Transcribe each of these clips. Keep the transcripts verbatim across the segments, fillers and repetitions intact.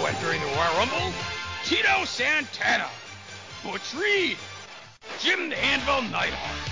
entering the Royal Rumble, Tito Santana, Butch Reed, Jim the Anvil Neidhart.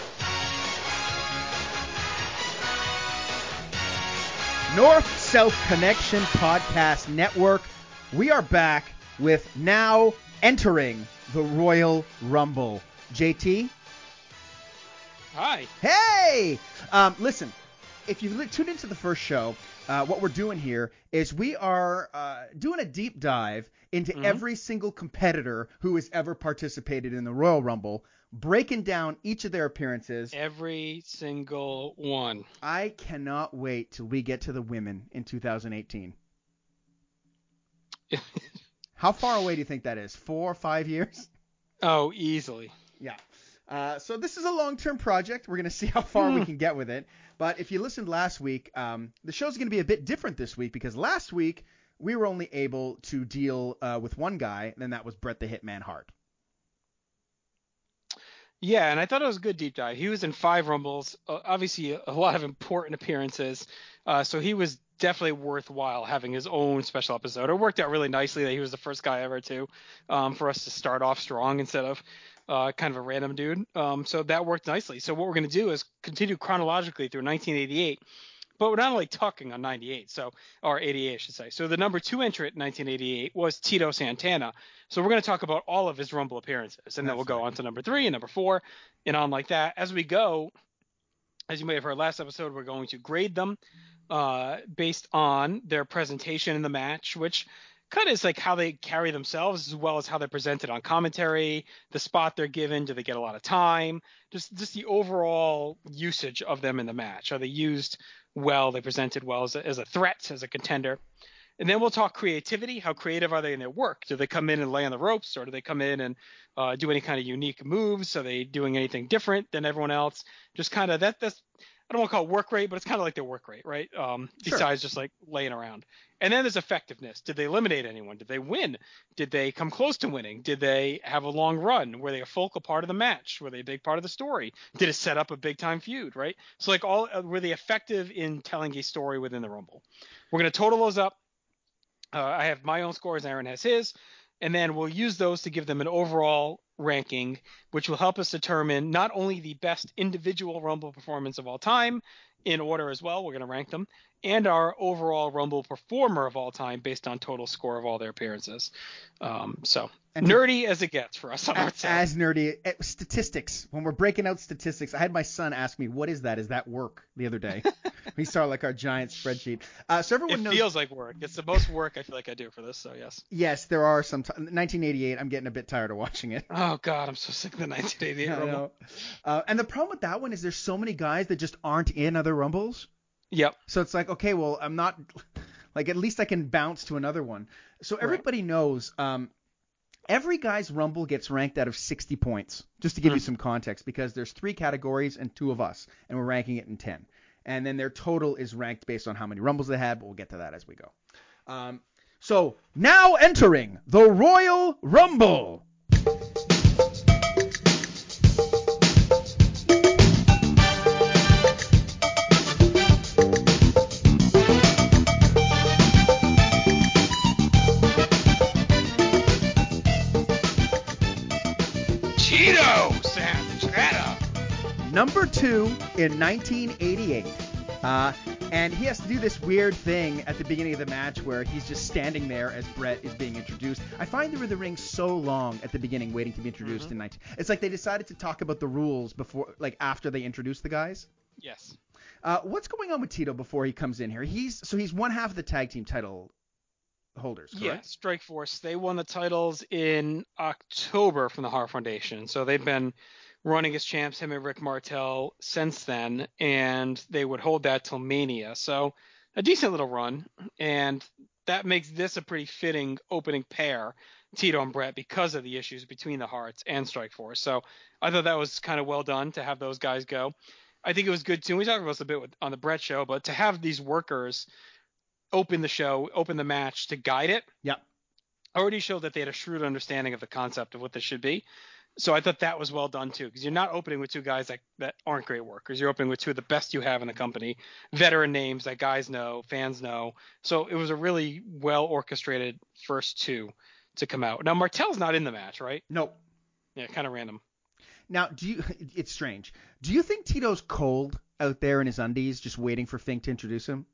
North-South Connection Podcast Network. We are back with now entering the Royal Rumble. J T? Hi. Hey! Um, listen, if you li- tuned into the first show, uh, what we're doing here is we are uh, doing a deep dive into mm-hmm. every single competitor who has ever participated in the Royal Rumble, breaking down each of their appearances. Every single one. I cannot wait till we get to the women in two thousand eighteen. How far away do you think that is? Four or five years? Oh, easily. Yeah. Uh, so this is a long-term project. We're going to see how far mm. we can get with it. But if you listened last week, um, the show's going to be a bit different this week because last week we were only able to deal uh, with one guy, and that was Bret the Hitman Hart. Yeah, and I thought it was a good deep dive. He was in five Rumbles, uh, obviously a, a lot of important appearances, uh, so he was definitely worthwhile having his own special episode. It worked out really nicely that he was the first guy ever to, um, for us to start off strong instead of uh, kind of a random dude. Um, so that worked nicely. So what we're going to do is continue chronologically through nineteen eighty-eight, but we're not only talking on ninety-eight, so or eighty-eight, I should say. So the number two entrant in nineteen eighty-eight was Tito Santana. So we're going to talk about all of his Rumble appearances, and That's then we'll go right. on to number three and number four, and on like that. As we go, as you may have heard last episode, we're going to grade them uh, based on their presentation in the match, which kind of is like how they carry themselves as well as how they're presented on commentary, the spot they're given, do they get a lot of time, just just the overall usage of them in the match. Are they used well? They presented well as a, as a threat, as a contender. And then we'll talk creativity. How creative are they in their work? Do they come in and lay on the ropes, or do they come in and uh, do any kind of unique moves? Are they doing anything different than everyone else? Just kind of that. That's I don't want to call it work rate, but it's kind of like their work rate, right? Um, sure. Besides just like laying around. And then there's effectiveness. Did they eliminate anyone? Did they win? Did they come close to winning? Did they have a long run? Were they a focal part of the match? Were they a big part of the story? Did it set up a big time feud, right? So like all uh, were they effective in telling a story within the Rumble? We're going to total those up. Uh, I have my own scores. Aaron has his. And then we'll use those to give them an overall ranking, which will help us determine not only the best individual Rumble performance of all time, in order as well, we're going to rank them, and our overall Rumble performer of all time based on total score of all their appearances. Um, so and nerdy to, as it gets for us on our side. As nerdy. Statistics. When we're breaking out statistics, I had my son ask me, what is that? Is that work the other day? We saw like our giant spreadsheet. Uh, so everyone it knows. It feels like work. It's the most work I feel like I do for this, so yes. Yes, there are some. T- nineteen eighty-eight, I'm getting a bit tired of watching it. Oh, God, I'm so sick of the nineteen eighty-eight I Rumble. know. Uh, and the problem with that one is there's so many guys that just aren't in other Rumbles. Yep. So it's like, okay, well, I'm not – like at least I can bounce to another one. So everybody right. knows um, every guy's Rumble gets ranked out of sixty points, just to give mm. you some context, because there's three categories and two of us, and we're ranking it in ten. And then their total is ranked based on how many Rumbles they had, but we'll get to that as we go. Um, so now entering the Royal Rumble. Number two in nineteen eighty-eight. Uh, and he has to do this weird thing at the beginning of the match where he's just standing there as Bret is being introduced. I find they were the ring so long at the beginning waiting to be introduced mm-hmm. in nineteen. It's like they decided to talk about the rules before, like after they introduced the guys. Yes. Uh, what's going on with Tito before he comes in here? He's so he's one half of the tag team title holders, correct? Yeah, Strike Force. They won the titles in October from the Hart Foundation. So they've been running as champs, him and Rick Martel, since then, and they would hold that till Mania. So a decent little run, and that makes this a pretty fitting opening pair, Tito and Bret, because of the issues between the Harts and Strike Force. So I thought that was kind of well done to have those guys go. I think it was good, too. We talked about this a bit with, on the Bret show, but to have these workers open the show, open the match to guide it, yep. already showed that they had a shrewd understanding of the concept of what this should be. So I thought that was well done too, because you're not opening with two guys that, that aren't great workers. You're opening with two of the best you have in the company, veteran names that guys know, fans know. So it was a really well orchestrated first two to come out. Now Martel's not in the match, right? Nope. Yeah, kind of random. Now, do you? It's strange. Do you think Tito's cold out there in his undies, just waiting for Fink to introduce him?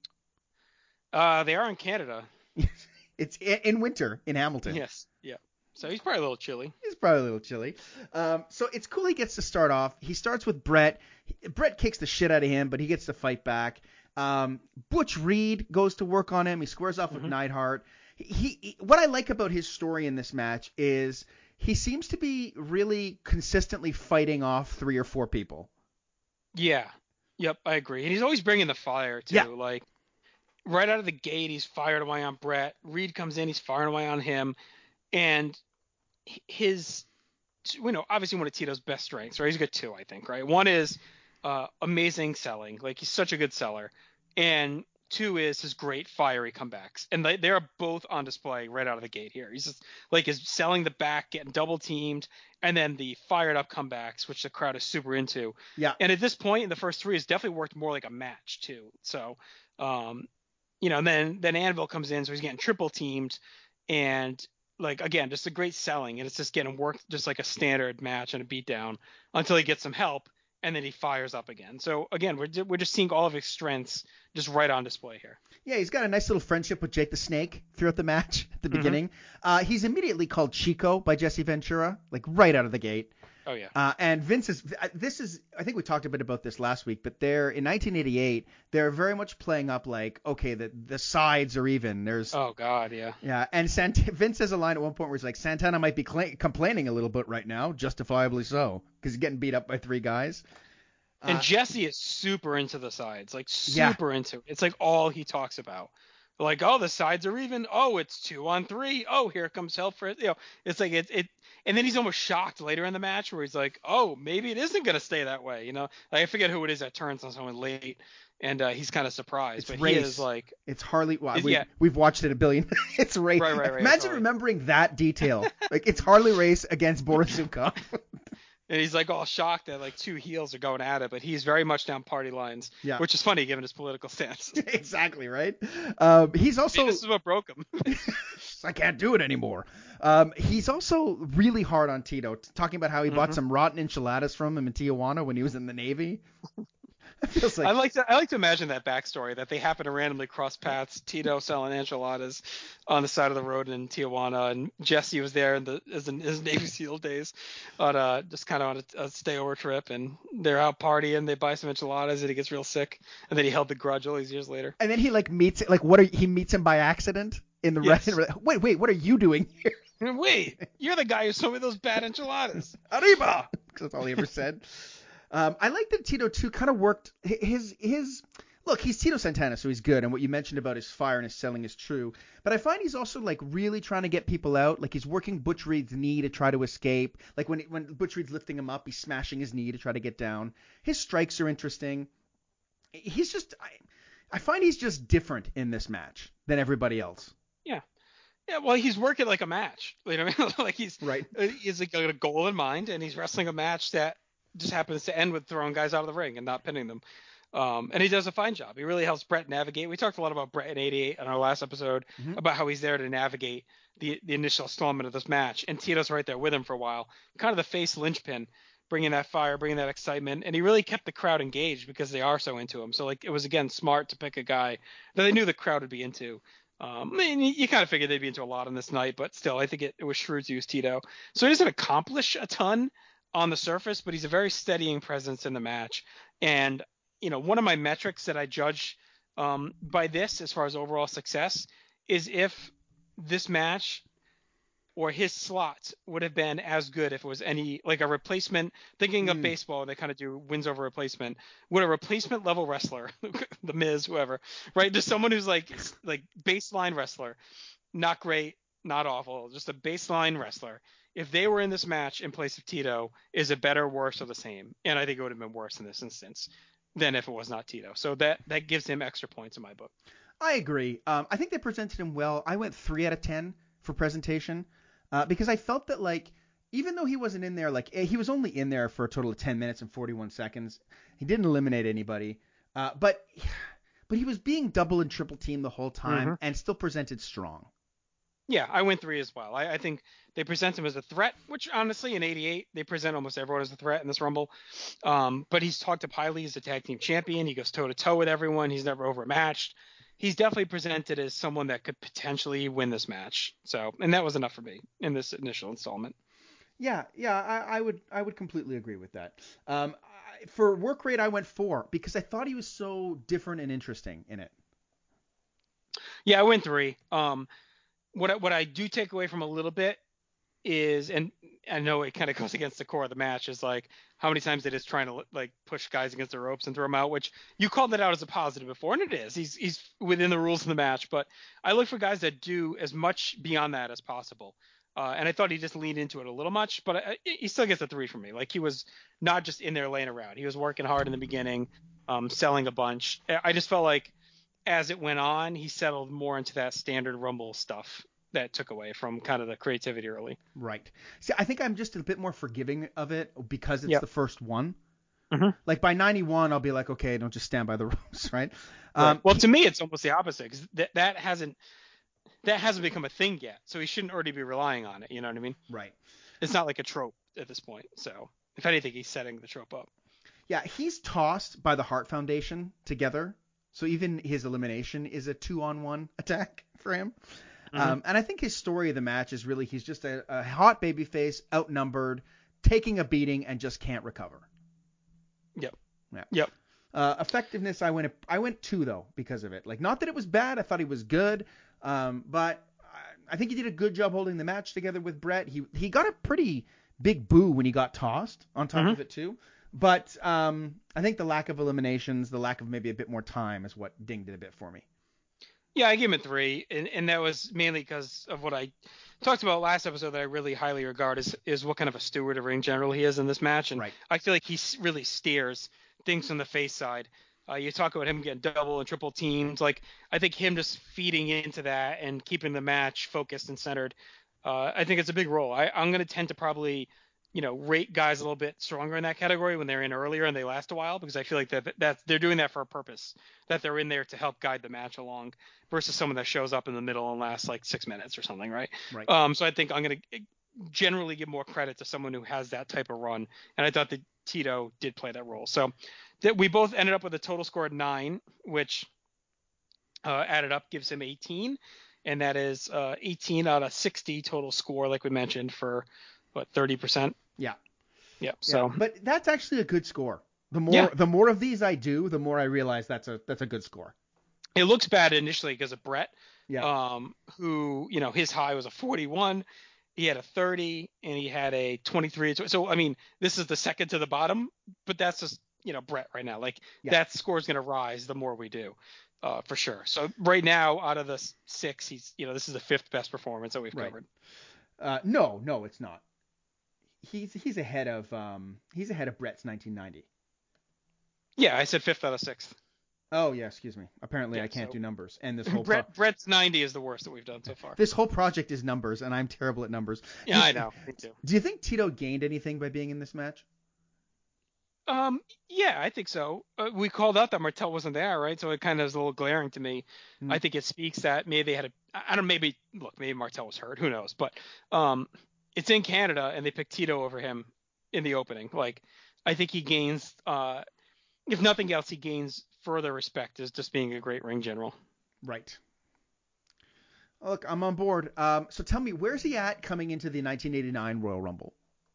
Uh, they are in Canada. It's in winter in Hamilton. Yes. Yeah. So he's probably a little chilly. He's probably a little chilly. Um, so it's cool he gets to start off. He starts with Brett. Brett kicks the shit out of him, but he gets to fight back. Um, Butch Reed goes to work on him. He squares off with mm-hmm. Neidhart. He, he, what I like about his story in this match is he seems to be really consistently fighting off three or four people. Yeah. Yep, I agree. And he's always bringing the fire, too. Yeah. Like, right out of the gate, he's fired away on Brett. Reed comes in, he's firing away on him. And his, you know, obviously one of Tito's best strengths, right? He's got two, I think, right? One is uh, amazing selling. Like, he's such a good seller. And two is his great fiery comebacks. And they, they're both on display right out of the gate here. He's just, like, is selling the back, getting double teamed, and then the fired up comebacks, which the crowd is super into. Yeah. And at this point in the first three, it's definitely worked more like a match, too. So, um, you know, and then, then Anvil comes in, so he's getting triple teamed. And, like, again, just a great selling, and it's just getting worked just like a standard match and a beatdown until he gets some help, and then he fires up again. So, again, we're, we're just seeing all of his strengths just right on display here. Yeah, he's got a nice little friendship with Jake the Snake throughout the match at the Mm-hmm. beginning. Uh, he's immediately called Chico by Jesse Ventura, like right out of the gate. Oh, yeah. Uh, and Vince is – this is – I think we talked a bit about this last week, but they're – in nineteen eighty-eight, they're very much playing up like, okay, the the sides are even. There's – Oh, God, yeah. Yeah, and Sant- Vince has a line at one point where he's like, Santana might be cl- complaining a little bit right now, justifiably so, because he's getting beat up by three guys. And Uh, Jesse is super into the sides, like Yeah. super into it. It's like all he talks about. Like, oh, the sides are even. Oh, it's two on three. Oh, here comes help for it. You know, it's like it, it. And then he's almost shocked later in the match where he's like, oh, maybe it isn't going to stay that way. You know, like I forget who it is that turns on someone late, and uh, he's kind of surprised. It's but Race. he is like, It's Harley. Well, It's- we, yeah. We've watched it a billion. It's Race. Right, right, right, Imagine sorry. remembering that detail. Like it's Harley Race against Boris Zukov. and he's like all shocked that like two heels are going at it, but he's very much down party lines, Yeah. which is funny given his political stance. Exactly right. Um, he's also. Maybe this is what broke him. I can't do it anymore. Um, he's also really hard on Tito, t- talking about how he bought Mhm. some rotten enchiladas from him in Tijuana when he was in the Navy. It feels like I like to I like to imagine that backstory that they happen to randomly cross paths. Tito selling enchiladas on the side of the road in Tijuana, and Jesse was there in the as in his Navy SEAL days, on a just kind of on a, a stayover trip, and they're out partying. They buy some enchiladas, and he gets real sick, and then he held the grudge all these years later. And then he like meets like what are he meets him by accident in the Yes. re- wait wait what are you doing here? And wait, you're the guy who sold me those bad enchiladas. Arriba. That's all he ever said. Um, I like that Tito too kind of worked his his look. He's Tito Santana, so he's good, and what you mentioned about his fire and his selling is true. But I find he's also like really trying to get people out. Like he's working Butch Reed's knee to try to escape. Like when when Butch Reed's lifting him up, he's smashing his knee to try to get down. His strikes are interesting. He's just I, I find he's just different in this match than everybody else. Yeah. Yeah, well, he's working like a match. You know what I mean? Like he's Right. uh, he's like, got a goal in mind, and he's wrestling a match that just happens to end with throwing guys out of the ring and not pinning them. Um, and he does a fine job. He really helps Brett navigate. We talked a lot about Brett in eighty-eight on our last episode Mhm. about how he's there to navigate the the initial installment of this match, and Tito's right there with him for a while, kind of the face linchpin, bringing that fire, bringing that excitement, and he really kept the crowd engaged because they are so into him. So like it was again smart to pick a guy that they knew the crowd would be into. Um, I mean, you, you kind of figured they'd be into a lot on this night, but still, I think it, it was shrewd to use Tito. So he doesn't accomplish a ton on the surface, but he's a very steadying presence in the match. And, you know, one of my metrics that I judge um, by this as far as overall success is if this match or his slot would have been as good if it was any like a replacement. Thinking of Mm. baseball, they kind of do wins over replacement. Would a replacement level wrestler, the Miz, whoever, right? Just someone who's like like baseline wrestler, not great, not awful, just a baseline wrestler. If they were in this match in place of Tito, is it better, worse, or the same? And I think it would have been worse in this instance than if it was not Tito. So that that gives him extra points in my book. I agree. Um, I think they presented him well. I went three out of ten for presentation uh, because I felt that like even though he wasn't in there, like he was only in there for a total of ten minutes and forty-one seconds. He didn't eliminate anybody, uh, but but he was being double and triple teamed the whole time Mm-hmm. and still presented strong. Yeah, I went three as well. I, I think they present him as a threat, which honestly in eighty-eight they present almost everyone as a threat in this Rumble. Um, but he's talked up highly as a tag team champion. He goes toe to toe with everyone. He's never overmatched. He's definitely presented as someone that could potentially win this match. So, and that was enough for me in this initial installment. Yeah, yeah, I, I would I would completely agree with that. Um, I, for work rate, I went four because I thought he was so different and interesting in it. Yeah, I went three. Um, what I, what I do take away from a little bit is, and I know it kind of goes against the core of the match, is like how many times it is trying to like push guys against the ropes and throw them out, which you called that out as a positive before, and it is. He's he's within the rules of the match, but I look for guys that do as much beyond that as possible. Uh, and I thought he just leaned into it a little much, but I, he still gets a three from me. Like he was not just in there laying around. He was working hard in the beginning, um, selling a bunch. I just felt like as it went on, he settled more into that standard Rumble stuff that took away from kind of the creativity early. Right. See, I think I'm just a bit more forgiving of it because it's Yep. the first one. Mm-hmm. Like by ninety-one, I'll be like, okay, don't just stand by the rules, right? Right. Um, Well, to me, it's almost the opposite because that that hasn't that hasn't become a thing yet, so he shouldn't already be relying on it. You know what I mean? right. It's not like a trope at this point. So if anything, he's setting the trope up. Yeah, he's tossed by the Hart Foundation together, so even his elimination is a two-on-one attack for him. Mm-hmm. Um, and I think his story of the match is really he's just a, a hot babyface, outnumbered, taking a beating, and just can't recover. Yep. Yeah. Yep. Uh, effectiveness, I went I went two though because of it. Like not that it was bad, I thought he was good, um, but I, I think he did a good job holding the match together with Brett. He he got a pretty big boo when he got tossed on top Mm-hmm. of it too. But um, I think the lack of eliminations, the lack of maybe a bit more time, is what dinged it a bit for me. Yeah, I gave him a three, and, and that was mainly because of what I talked about last episode that I really highly regard is is what kind of a steward of ring general he is in this match, and Right. I feel like he s- really steers things from the face side. Uh, you talk about him getting double and triple teamed, like I think him just feeding into that and keeping the match focused and centered. Uh, I think it's a big role. I, I'm going to tend to probably, you know, rate guys a little bit stronger in that category when they're in earlier and they last a while because I feel like that that they're doing that for a purpose, that they're in there to help guide the match along versus someone that shows up in the middle and lasts like six minutes or something, right? Right. Um, so I think I'm going to generally give more credit to someone who has that type of run, and I thought that Tito did play that role. So that we both ended up with a total score of nine, which uh, added up gives him eighteen, and that is uh, eighteen out of sixty total score, like we mentioned, for what thirty percent. Yeah. Yep. So, yeah. But that's actually a good score. The more Yeah. the more of these I do, the more I realize that's a that's a good score. it looks bad initially because of Brett, Yeah. um, who, you know, his high was a forty-one, he had a thirty, and he had a twenty-three. So, I mean, this is the second to the bottom, but that's just, you know, Brett right now. Like, Yeah. that score is going to rise the more we do, uh, for sure. So, right now, out of the s- six, he's, you know, this is the fifth best performance that we've Right. covered. Uh, no, no, it's not. He's he's ahead of um he's ahead of Brett's nineteen ninety. Yeah, I said fifth out of sixth. Oh yeah, excuse me. Apparently Yeah, I can't so- do numbers, and this whole pro- Brett Brett's ninety is the worst that we've done so far. this whole project is numbers, and I'm terrible at numbers. Yeah, Do- I know. Me too. Do you think Tito gained anything by being in this match? Um, yeah, I think so. Uh, we called out that Martel wasn't there, right? So it kind of is a little glaring to me. Hmm. I think it speaks that maybe they had a, I I don't, maybe, look, maybe Martel was hurt. Who knows? But um, it's in Canada and they picked Tito over him in the opening. Like, I think he gains, uh, if nothing else, he gains further respect as just being a great ring general. Right. Look, I'm on board. Um, so tell me, where's he at coming into the nineteen eighty-nine Royal Rumble?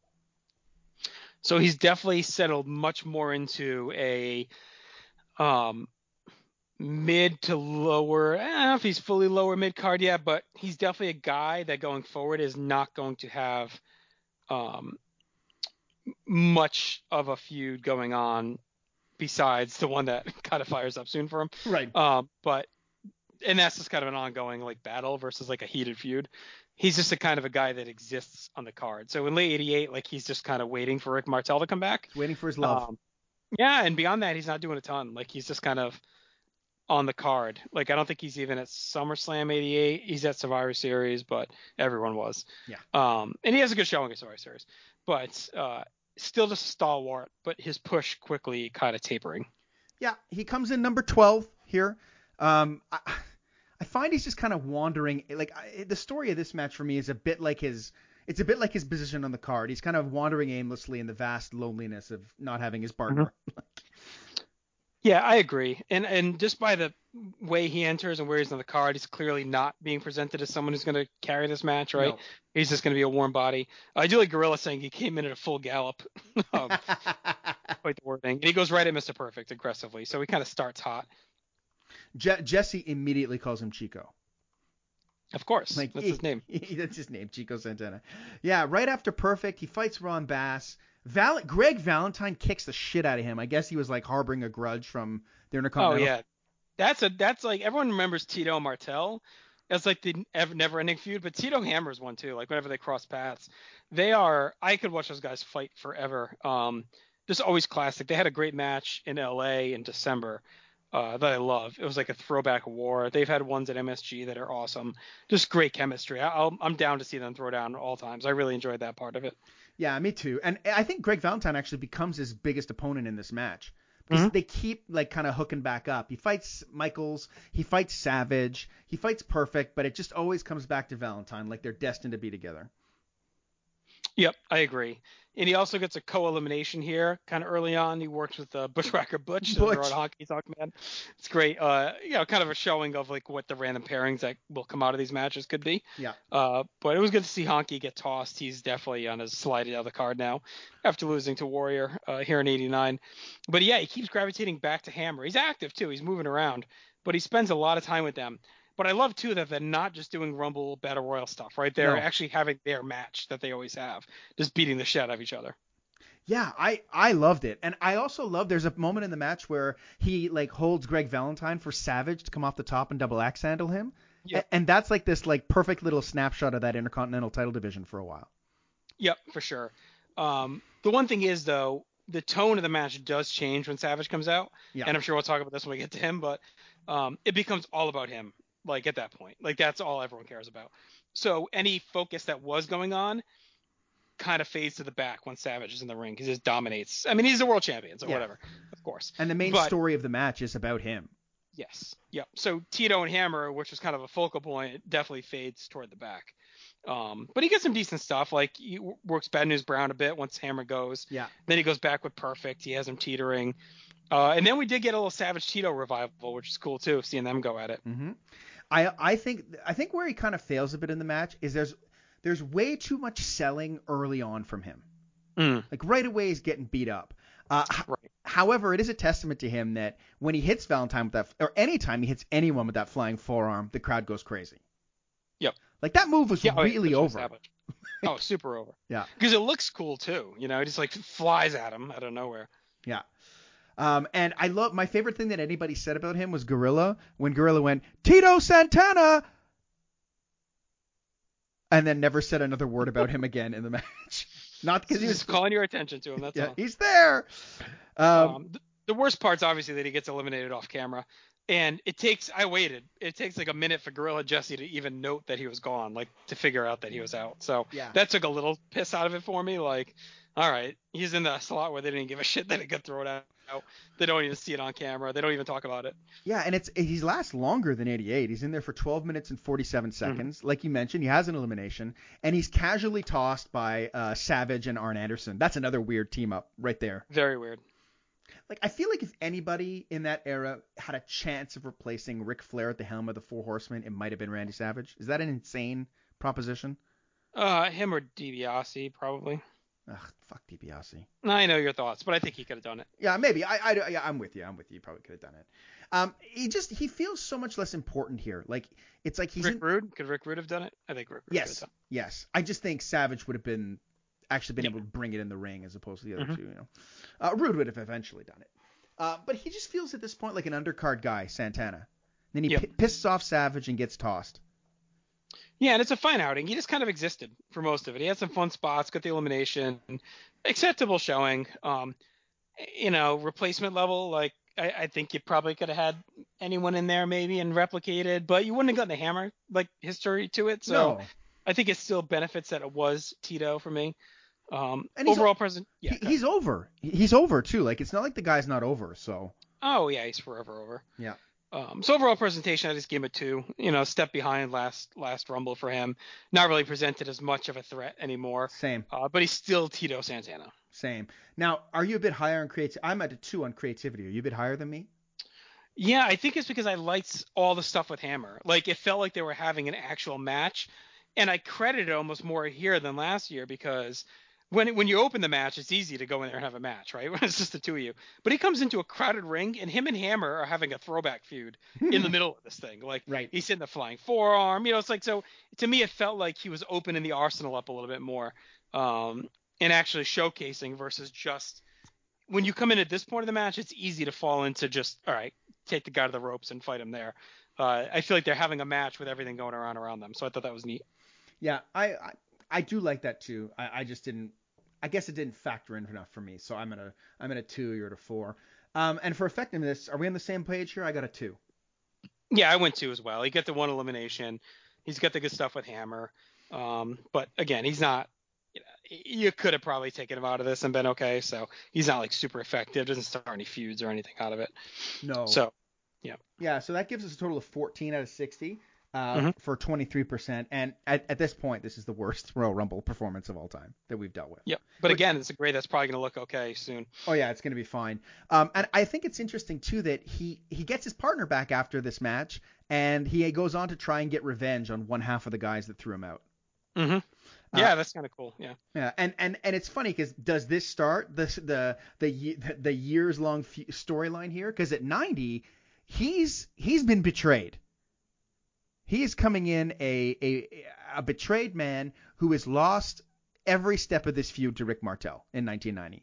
So he's definitely settled much more into a um, mid to lower. I don't know if he's fully lower mid card yet, but he's definitely a guy that going forward is not going to have um, much of a feud going on besides the one that kind of fires up soon for him. Right. Um, but and that's just kind of an ongoing like battle versus like a heated feud. He's just a kind of a guy that exists on the card. So in late eighty-eight, like he's just kind of waiting for Rick Martel to come back. He's waiting for his love. Um, yeah, and beyond that, he's not doing a ton. Like he's just kind of on the card. Like, I don't think he's even at SummerSlam eighty-eight. He's at Survivor Series, but everyone was. Yeah. Um, and he has a good showing at Survivor Series, but uh, still just a stalwart. But his push quickly kind of tapering. Yeah, he comes in number twelve here. Um, I, I find he's just kind of wandering. Like I, the story of this match for me is a bit like his. It's a bit like his position on the card. He's kind of wandering aimlessly in the vast loneliness of not having his partner. Mm-hmm. Yeah, I agree. And and just by the way he enters and where he's on the card, he's clearly not being presented as someone who's going to carry this match, right? No. He's just going to be a warm body. I do like Gorilla saying he came in at a full gallop. um, quite the wording. And he goes right at Mister Perfect aggressively, so he kind of starts hot. Je- Jesse immediately calls him Chico. Of course, like, that's he, his name. He, that's his name, Chico Santana. Yeah, right after Perfect, he fights Ron Bass. Val- Greg Valentine kicks the shit out of him. I guess he was like harboring a grudge from the Intercontinental. Oh yeah, that's a that's like everyone remembers Tito and Martel. That's like the never-ending feud, but Tito hammers one too. Like whenever they cross paths, they are. I could watch those guys fight forever. Um, just always classic. They had a great match in L A in December. Uh, that I love. It was like a throwback war. They've had ones at M S G that are awesome. Just great chemistry. I, I'll, I'm down to see them throw down all times. I really enjoyed that part of it. Yeah, me too. And I think Greg Valentine actually becomes his biggest opponent in this match because mm-hmm. they keep like kind of hooking back up. He fights Michaels, he fights Savage, he fights Perfect, but it just always comes back to Valentine. Like they're destined to be together. Yep, I agree. And he also gets a co-elimination here, kind of early on. He works with uh, Bushwhacker Butch, Butch. Road Honky Tonk Man. It's great. Uh, you know, kind of a showing of like what the random pairings that will come out of these matches could be. Yeah. Uh, but it was good to see Honky get tossed. He's definitely on his slide out of the card now after losing to Warrior uh, here in eighty-nine. But yeah, he keeps gravitating back to Hammer. He's active too. He's moving around, but he spends a lot of time with them. But I love, too, that they're not just doing Rumble Battle Royal stuff, right? They're no. actually having their match that they always have, just beating the shit out of each other. Yeah, I, I loved it. And I also love there's a moment in the match where he, like, holds Greg Valentine for Savage to come off the top and double axe handle him. Yep. And that's, like, this, like, perfect little snapshot of that Intercontinental title division for a while. Yep, for sure. Um, the one thing is, though, the tone of the match does change when Savage comes out. Yeah. And I'm sure we'll talk about this when we get to him, but um, it becomes all about him. Like at that point, like that's all everyone cares about. So any focus that was going on kind of fades to the back when Savage is in the ring. He just dominates. I mean, he's a world champion, so yeah. whatever, of course. And the main but, story of the match is about him. Yes. Yep. So Tito and Hammer, which is kind of a focal point, definitely fades toward the back. Um, but he gets some decent stuff. Like he works Bad News Brown a bit once Hammer goes. Yeah. Then he goes back with Perfect. He has him teetering. Uh, and then we did get a little Savage Tito revival, which is cool too, seeing them go at it. Mm-hmm. I I think I think where he kind of fails a bit in the match is there's there's way too much selling early on from him. Mm. Like right away he's getting beat up. Uh, right. However, it is a testament to him that when he hits Valentine with that, or anytime he hits anyone with that flying forearm, the crowd goes crazy. Yep. Like that move was yeah, really oh, over. oh, super over. Yeah. Because it looks cool too. You know, it just like flies at him out of nowhere. Yeah. Um, and I love my favorite thing that anybody said about him was Gorilla when Gorilla went Tito Santana, and then never said another word about him again in the match. Not because he was just calling your attention to him. That's yeah, all. He's there. Um, um, the, the worst part's obviously that he gets eliminated off camera, and it takes. I waited. It takes like a minute for Gorilla Jesse to even note that he was gone, like to figure out that he was out. So yeah. that took a little piss out of it for me. Like, all right, he's in the slot where they didn't give a shit that it got thrown out. They don't even see it on camera. They don't even talk about it. Yeah, and it's he lasts longer than eighty-eight. He's in there for twelve minutes and forty-seven seconds. Mm-hmm. Like you mentioned, he has an elimination, and he's casually tossed by uh, Savage and Arn Anderson. That's another weird team up right there. Very weird. Like I feel like if anybody in that era had a chance of replacing Ric Flair at the helm of the Four Horsemen, it might have been Randy Savage. Is that an insane proposition? Uh, him or DiBiase probably. Ugh, fuck DiBiase. I know your thoughts, but I think he could have done it. Yeah, maybe. I, I, yeah, I'm with you. I'm with you. You probably could have done it. Um, he just he feels so much less important here. Like it's like he's Rick in... Rude. Could Rick Rude have done it? I think Rick Rude yes, could have done it. Yes. I just think Savage would have been actually been yeah. able to bring it in the ring as opposed to the other mm-hmm. two. You know, uh, Rude would have eventually done it. Uh, but he just feels at this point like an undercard guy, Santana. Then he yep. p- pisses off Savage and gets tossed. Yeah, and it's a fine outing. He just kind of existed for most of it. He had some fun spots, got the elimination, acceptable showing. Um, you know, replacement level, like I, I think you probably could have had anyone in there maybe and replicated, but you wouldn't have gotten the Hammer like history to it. So No. I think it still benefits that it was Tito for me. Um, And he's overall o- present, yeah. He, go he's ahead. over. He- He's over too. Like it's not like the guy's not over. So Oh yeah, he's forever over. yeah. Um, so overall presentation, I just gave him a two. You know, step behind last last Rumble for him. Not really presented as much of a threat anymore. Same. Uh, but he's still Tito Santana. Same. Now, are you a bit higher on creativity? I'm at a two on creativity. Are you a bit higher than me? Yeah, I think it's because I liked all the stuff with Hammer. Like it felt like they were having an actual match, and I credited it almost more here than last year because when when you open the match, it's easy to go in there and have a match, right? When it's just the two of you. But he comes into a crowded ring, and him and Hammer are having a throwback feud in the middle of this thing. Like Right. he's hitting the flying forearm, you know. It's like so. To me, it felt like he was opening the arsenal up a little bit more, um, and actually showcasing versus just when you come in at this point of the match, it's easy to fall into just all right, take the guy to the ropes and fight him there. Uh, I feel like they're having a match with everything going around around them, so I thought that was neat. Yeah, I, I I do like that too. I, I just didn't. I guess it didn't factor in enough for me. So I'm at a I'm at a two. You're at a four. Um, and for effectiveness, are we on the same page here? I got a two. Yeah, I went two as well. He got the one elimination. He's got the good stuff with Hammer. Um, but again, he's not. You know, you could have probably taken him out of this and been okay. So he's not like super effective. Doesn't start any feuds or anything out of it. No. So yeah. Yeah, so that gives us a total of fourteen out of sixty uh, Mhm. for twenty-three percent. And at, at this point, this is the worst Royal Rumble performance of all time that we've dealt with. Yep. But Which- again, it's a grade that's probably going to look okay soon. Oh yeah, it's going to be fine. Um, and I think it's interesting too that he he gets his partner back after this match, and he goes on to try and get revenge on one half of the guys that threw him out. Mm-hmm. Yeah, that's kind of cool. Yeah. Yeah, and and and it's funny because does this start the the the the years long storyline here? Because at ninety, he's he's been betrayed. He is coming in a a a betrayed man who has lost every step of this feud to Rick Martel in nineteen ninety.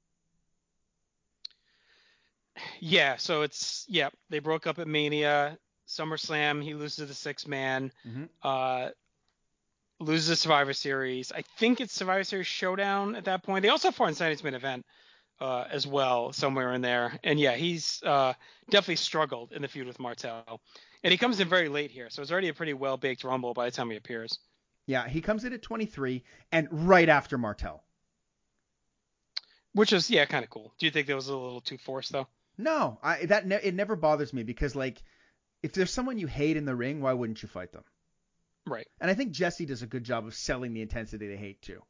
Yeah, so it's yeah, they broke up at Mania, SummerSlam, he loses the six man, Mm-hmm. uh loses the Survivor Series. I think it's Survivor Series Showdown at that point. They also fought in Sunday's main event uh as well, somewhere in there. And yeah, he's uh definitely struggled in the feud with Martel. And he comes in very late here, so it's already a pretty well baked Rumble by the time he appears. Yeah, he comes in at twenty-three and right after Martel. Which is yeah, kind of cool. Do you think that was a little too forced though? No, I that ne- it never bothers me because like if there's someone you hate in the ring, why wouldn't you fight them? Right. And I think Jesse does a good job of selling the intensity they hate too.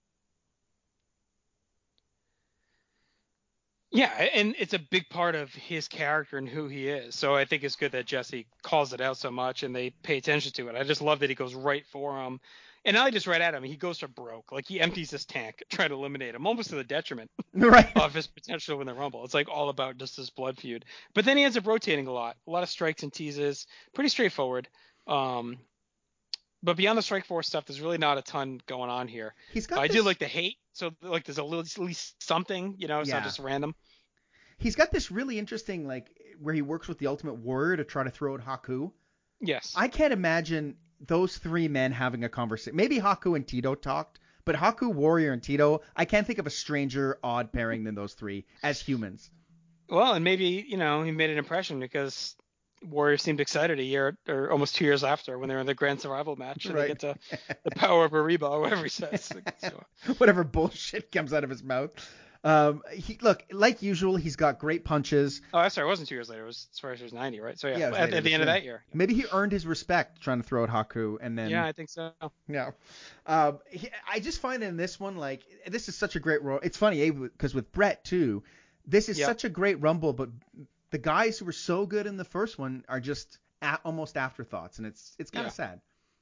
Yeah, and it's a big part of his character and who he is. So I think it's good that Jesse calls it out so much and they pay attention to it. I just love that he goes right for him. And not just right at him, he goes for broke. Like he empties his tank trying to eliminate him, almost to the detriment Right. of his potential to win the Rumble. It's like all about just this blood feud. But then he ends up rotating a lot. A lot of strikes and teases. Pretty straightforward. Um, but beyond the strike force stuff, there's really not a ton going on here. He's got I this, do like the hate. So like there's a little, at least something, you know, it's Yeah. not just random. He's got this really interesting like where he works with the Ultimate Warrior to try to throw out Haku. Yes. I can't imagine those three men having a conversation. Maybe Haku and Tito talked, but Haku, Warrior, and Tito, I can't think of a stranger odd pairing than those three as humans. Well, and maybe, you know, he made an impression because Warrior seemed excited a year or almost two years after when they were in the Grand Survival match and Right. they get to the power of Ariba or whatever he says. So, Whatever bullshit comes out of his mouth. Um, he look like usual. He's got great punches. oh, that's right. It wasn't two years later. It was as far as it was ninety, right? So yeah, Yeah, it was at, later at the this end of year. that year. Maybe he earned his respect trying to throw out Haku, and then Yeah, I think so. yeah. Um, he, I just find in this one like this is such a great role. It's funny because with Brett too, this is Yep. such a great Rumble, but the guys who were so good in the first one are just at, almost afterthoughts, and it's it's kind of Yeah. sad.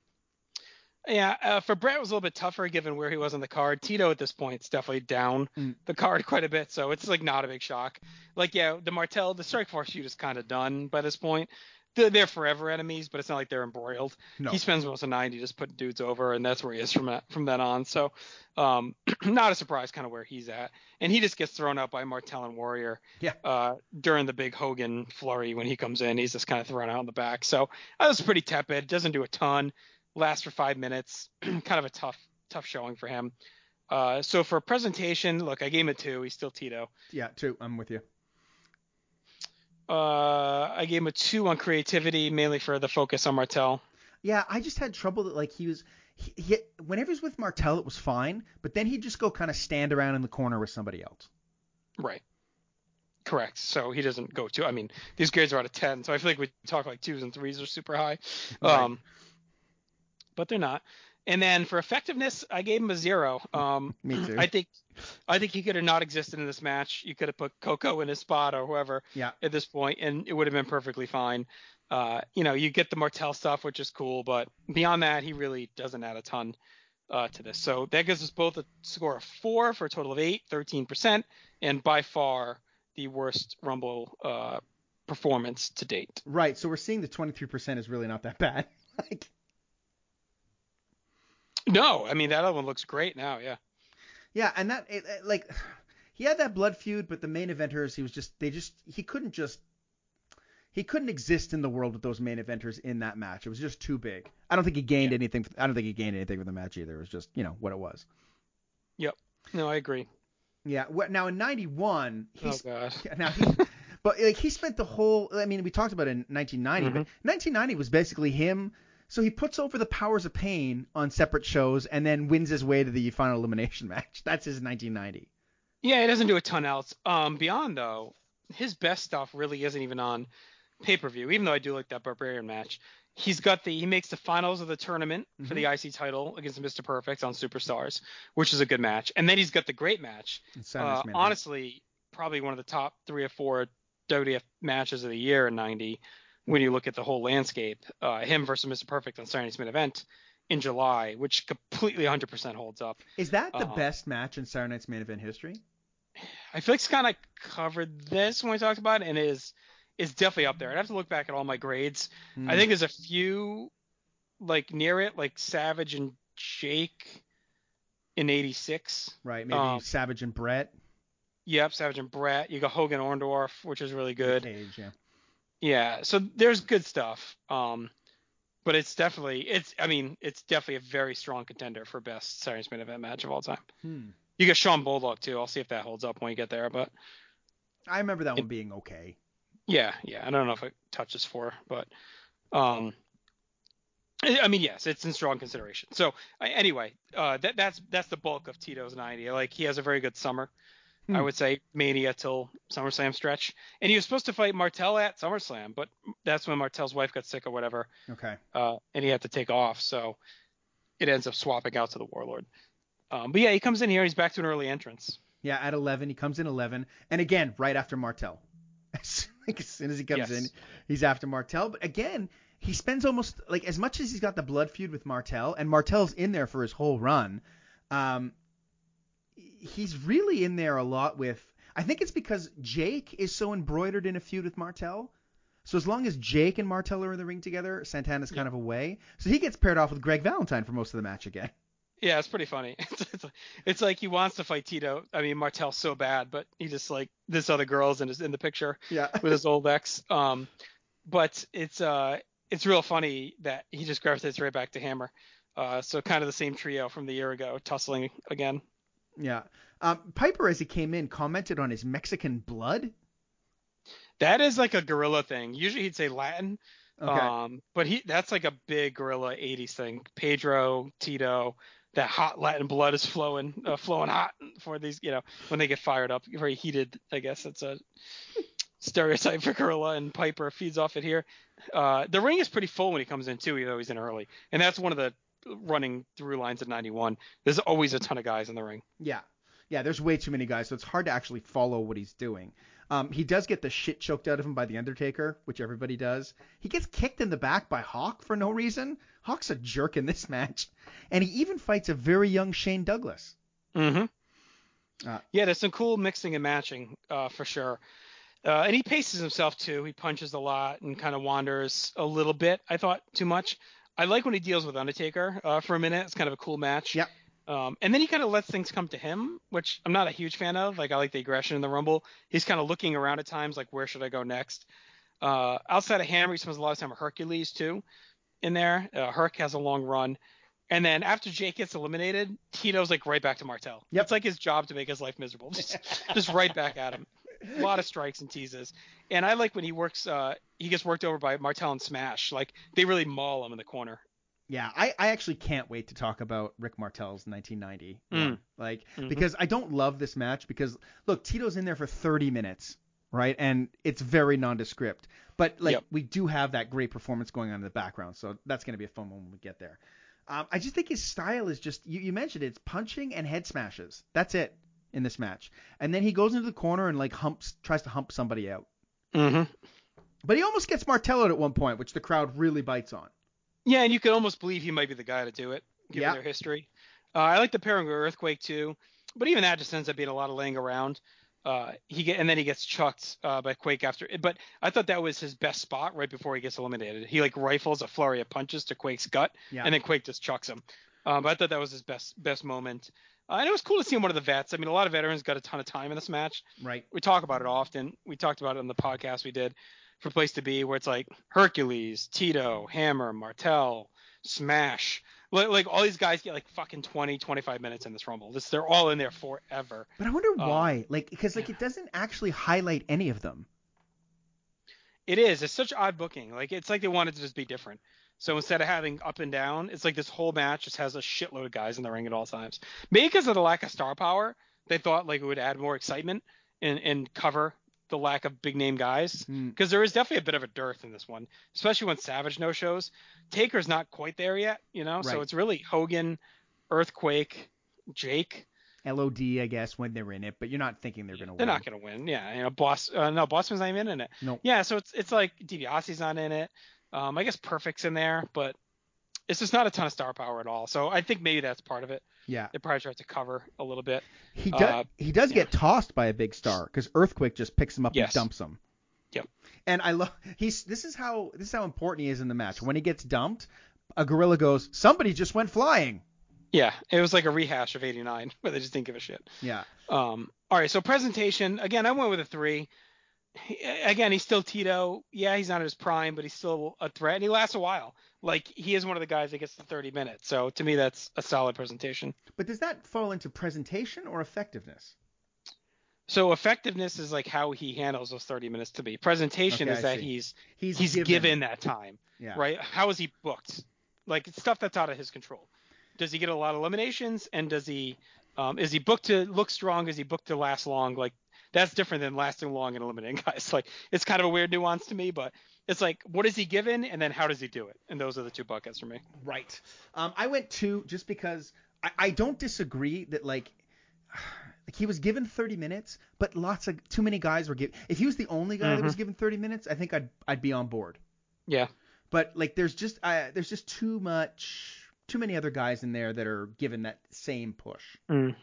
Yeah, uh, for Brett it was a little bit tougher given where he was on the card. Tito at this point is definitely down Mm. the card quite a bit, so it's like not a big shock. Like yeah, the Martel, the Strike Force feud is kind of done by this point. They're, they're forever enemies, but it's not like they're embroiled. No. He spends most of ninety just putting dudes over, and that's where he is from that from then on. So, um, not a surprise, kind of where he's at. And he just gets thrown out by Martel and Warrior. Yeah. Uh, during the big Hogan flurry when he comes in, he's just kind of thrown out in the back. So that was pretty tepid. Doesn't do a ton. Lasts for five minutes. Kind of a tough tough showing for him. Uh, so for presentation, look, I gave him a two. He's still Tito. Yeah, too. I'm with you. Uh, I gave him a two on creativity, mainly for the focus on Martel. Yeah, I just had trouble that like he was he, he whenever he was with Martel it was fine, but then he'd just go kind of stand around in the corner with somebody else. Right. Correct. So he doesn't go to. I mean, these grades are out of ten, so I feel like we talk like twos and threes are super high. Right. Um, but they're not. And then for effectiveness, I gave him a zero. Um, Me too. I think, I think he could have not existed in this match. You could have put Coco in his spot or whoever Yeah. at this point, and it would have been perfectly fine. Uh, you know, you get the Martel stuff, which is cool, but beyond that, he really doesn't add a ton uh, to this. So that gives us both a score of four for a total of eight, thirteen percent, and by far the worst Rumble uh, performance to date. Right. So we're seeing the twenty-three percent is really not that bad. Like. No, I mean that other one looks great now. Yeah. Yeah, and that it, it, like he had that blood feud, but the main eventers he was just they just he couldn't just he couldn't exist in the world with those main eventers in that match. It was just too big. I don't think he gained Yeah. anything. I don't think he gained anything from the match either. It was just you know what it was. Yep. No, I agree. Yeah. What now in ninety-one? Oh He's, god. Now he, but like he spent the whole. I mean, we talked about it in nineteen ninety, Mm-hmm. but nineteen ninety was basically him. So he puts over the Powers of Pain on separate shows and then wins his way to the final elimination match. That's his nineteen ninety. Yeah, he doesn't do a ton else. Um, beyond though, his best stuff really isn't even on pay-per-view. Even though I do like that Barbarian match, he's got the he makes the finals of the tournament for Mm-hmm. the I C title against Mister Perfect on Superstars, which is a good match. And then he's got the great match. Saturday's Uh, main event. honestly, probably one of the top three or four W W F matches of the year in ninety. When you look at the whole landscape, uh, him versus Mister Perfect on Saturday's main event in July, which completely one hundred percent holds up. Is that the Uh, best match in Saturday Night's main event history? I feel like it's kind of covered this when we talked about it, and it is is definitely up there. I'd have to look back at all my grades. Hmm. I think there's a few like near it, like Savage and Jake in eighty-six. Right, maybe Um, Savage and Brett. Yep, Savage and Brett. You got Hogan Orndorff, which is really good. Cage, yeah. Yeah, so there's good stuff. Um, but it's definitely it's I mean it's definitely a very strong contender for best Saturday's main event match of all time. Hmm. You got Sean Bulldog too. I'll see if that holds up when we get there. But I remember that It- one being okay. yeah, yeah, I don't know if it touches four, but um, I I mean yes, it's in strong consideration. So I- anyway, uh, that that's that's the bulk of Tito's ninety. Like he has a very good summer. Hmm. I would say Mania till SummerSlam stretch. And he was supposed to fight Martel at SummerSlam, but that's when Martel's wife got sick or whatever, Okay. uh, and he had to take off. So it ends up swapping out to the Warlord. Um, but yeah, he comes in here. He's back to an early entrance. Yeah, at eleven, he comes in eleven, and again, right after Martel. Like as soon as he comes Yes. in, he's after Martel. But again, he spends almost like as much as he's got the blood feud with Martel, and Martel's in there for his whole run. Um, he's really in there a lot with. I think it's because Jake is so embroidered in a feud with Martel. So as long as Jake and Martel are in the ring together, Santana's kind of away. So he gets paired off with Greg Valentine for most of the match again. Yeah, it's pretty funny. It's, it's, it's like he wants to fight Tito. I mean, Martel so bad, but he just like this other girl's in his in the picture Yeah. with his old ex. Um, but it's uh it's real funny that he just gravitates right back to Hammer. Uh, so kind of the same trio from the year ago, tussling again. Yeah. Um, Piper, as he came in, commented on his Mexican blood. That is like a gorilla thing. Usually he'd say Latin. Okay. Um, but he that's like a big gorilla eighties thing. Pedro, Tito, that hot Latin blood is flowing, uh, flowing hot for these, you know, when they get fired up, very heated. I guess it's a stereotype for gorilla, and Piper feeds off it here. Uh, the ring is pretty full when he comes in too, even though he's in early, and that's one of the running through lines at ninety-one. There's always a ton of guys in the ring. Yeah. Yeah, there's way too many guys, so it's hard to actually follow what he's doing. Um, he does get the shit choked out of him by The Undertaker, which everybody does. He gets kicked in the back by Hawk for no reason. Hawk's a jerk in this match. And he even fights a very young Shane Douglas. Mm-hmm. Uh, yeah, there's some cool mixing and matching uh, for sure. Uh, and he paces himself too. He punches a lot and kind of wanders a little bit. I thought too much. I like when he deals with Undertaker uh, for a minute. It's kind of a cool match. Yep. Um, and then he kind of lets things come to him, which I'm not a huge fan of. Like I like the aggression in the Rumble. He's kind of looking around at times, like where should I go next? Uh, outside of Hammer, he spends a lot of time with Hercules too. In there, uh, Herc has a long run. And then after Jake gets eliminated, Tito's like right back to Martel. Yep. It's like his job to make his life miserable. Just, just right back at him. A lot of strikes and teases. And I like when he works. Uh, he gets worked over by Martel and Smash. Like they really maul him in the corner. Yeah, I, I actually can't wait to talk about Rick Martel's nineteen ninety one. Mm. Like, Mm-hmm. because I don't love this match because, look, Tito's in there for thirty minutes, right? And it's very nondescript. But, like, Yep. we do have that great performance going on in the background, so that's going to be a fun one when we get there. Um, I just think his style is just, you, you mentioned it, it's punching and head smashes. That's it in this match. And then he goes into the corner and, like, humps, tries to hump somebody out. Mm-hmm. But he almost gets Martel out at one point, which the crowd really bites on. Yeah, and you could almost believe he might be the guy to do it, given Yeah. their history. Uh, I like the pairing with Earthquake too, but even that just ends up being a lot of laying around. Uh, he get and then he gets chucked uh, by Quake after. But I thought that was his best spot right before he gets eliminated. He like rifles a flurry of punches to Quake's gut, Yeah. and then Quake just chucks him. Um, but I thought that was his best best moment. Uh, and it was cool to see him one of the vets. I mean, a lot of veterans got a ton of time in this match. Right. We talk about it often. We talked about it on the podcast we did for Place to Be, where it's like Hercules, Tito, Hammer, Martel, Smash. Like, like all these guys get like fucking twenty, twenty-five minutes in this Rumble. This, they're all in there forever. But I wonder Um, why. Like, because like it doesn't actually highlight any of them. It is. It's such odd booking. Like it's like they wanted to just be different. So instead of having up and down, it's like this whole match just has a shitload of guys in the ring at all times. Maybe because of the lack of star power, they thought like it would add more excitement and, and cover the lack of big name guys. Because Mm. there is definitely a bit of a dearth in this one, especially when Savage no shows. Taker's not quite there yet, you know. So Right. it's really Hogan, Earthquake, Jake. L O D, I guess, when they're in it, but you're not thinking they're gonna They're win. not going to win. Yeah, you know, Boss. Uh, no, Bossman's not even in it. No. Yeah, so it's it's like DiBiase's not in it. Um, I guess Perfect's in there, but it's just not a ton of star power at all. So I think maybe that's part of it. Yeah. They probably tried to cover a little bit. He does. Uh, he does yeah. get tossed by a big star because Earthquake just picks him up Yes. and dumps him. Yep. And I love. He's. This is how. This is how important he is in the match. When he gets dumped, a gorilla goes, "Somebody just went flying." Yeah, it was like a rehash of eighty-nine where they just didn't give a shit. Yeah. Um, all right, so presentation again. I went with a three. He, again, he's still Tito. Yeah, he's not at his prime, but he's still a threat, and he lasts a while. Like he is one of the guys that gets to thirty minutes. So to me, that's a solid presentation. But does that fall into presentation or effectiveness? So effectiveness is like how he handles those thirty minutes to me. Presentation Okay, is I that see. he's He's, he's given. given that time, Yeah. right? How is he booked? Like it's stuff that's out of his control. Does he get a lot of eliminations? And does he um, is he booked to look strong? Is he booked to last long? Like that's different than lasting long and eliminating guys. Like it's kind of a weird nuance to me, but it's like what is he given, and then how does he do it? And those are the two buckets for me. Right. Um, I went two just because I, I don't disagree that like, like he was given thirty minutes, but lots of too many guys were given. If he was the only guy Mm-hmm. that was given thirty minutes, I think I'd I'd be on board. Yeah. But like there's just uh, there's just too much too many other guys in there that are given that same push. Mm.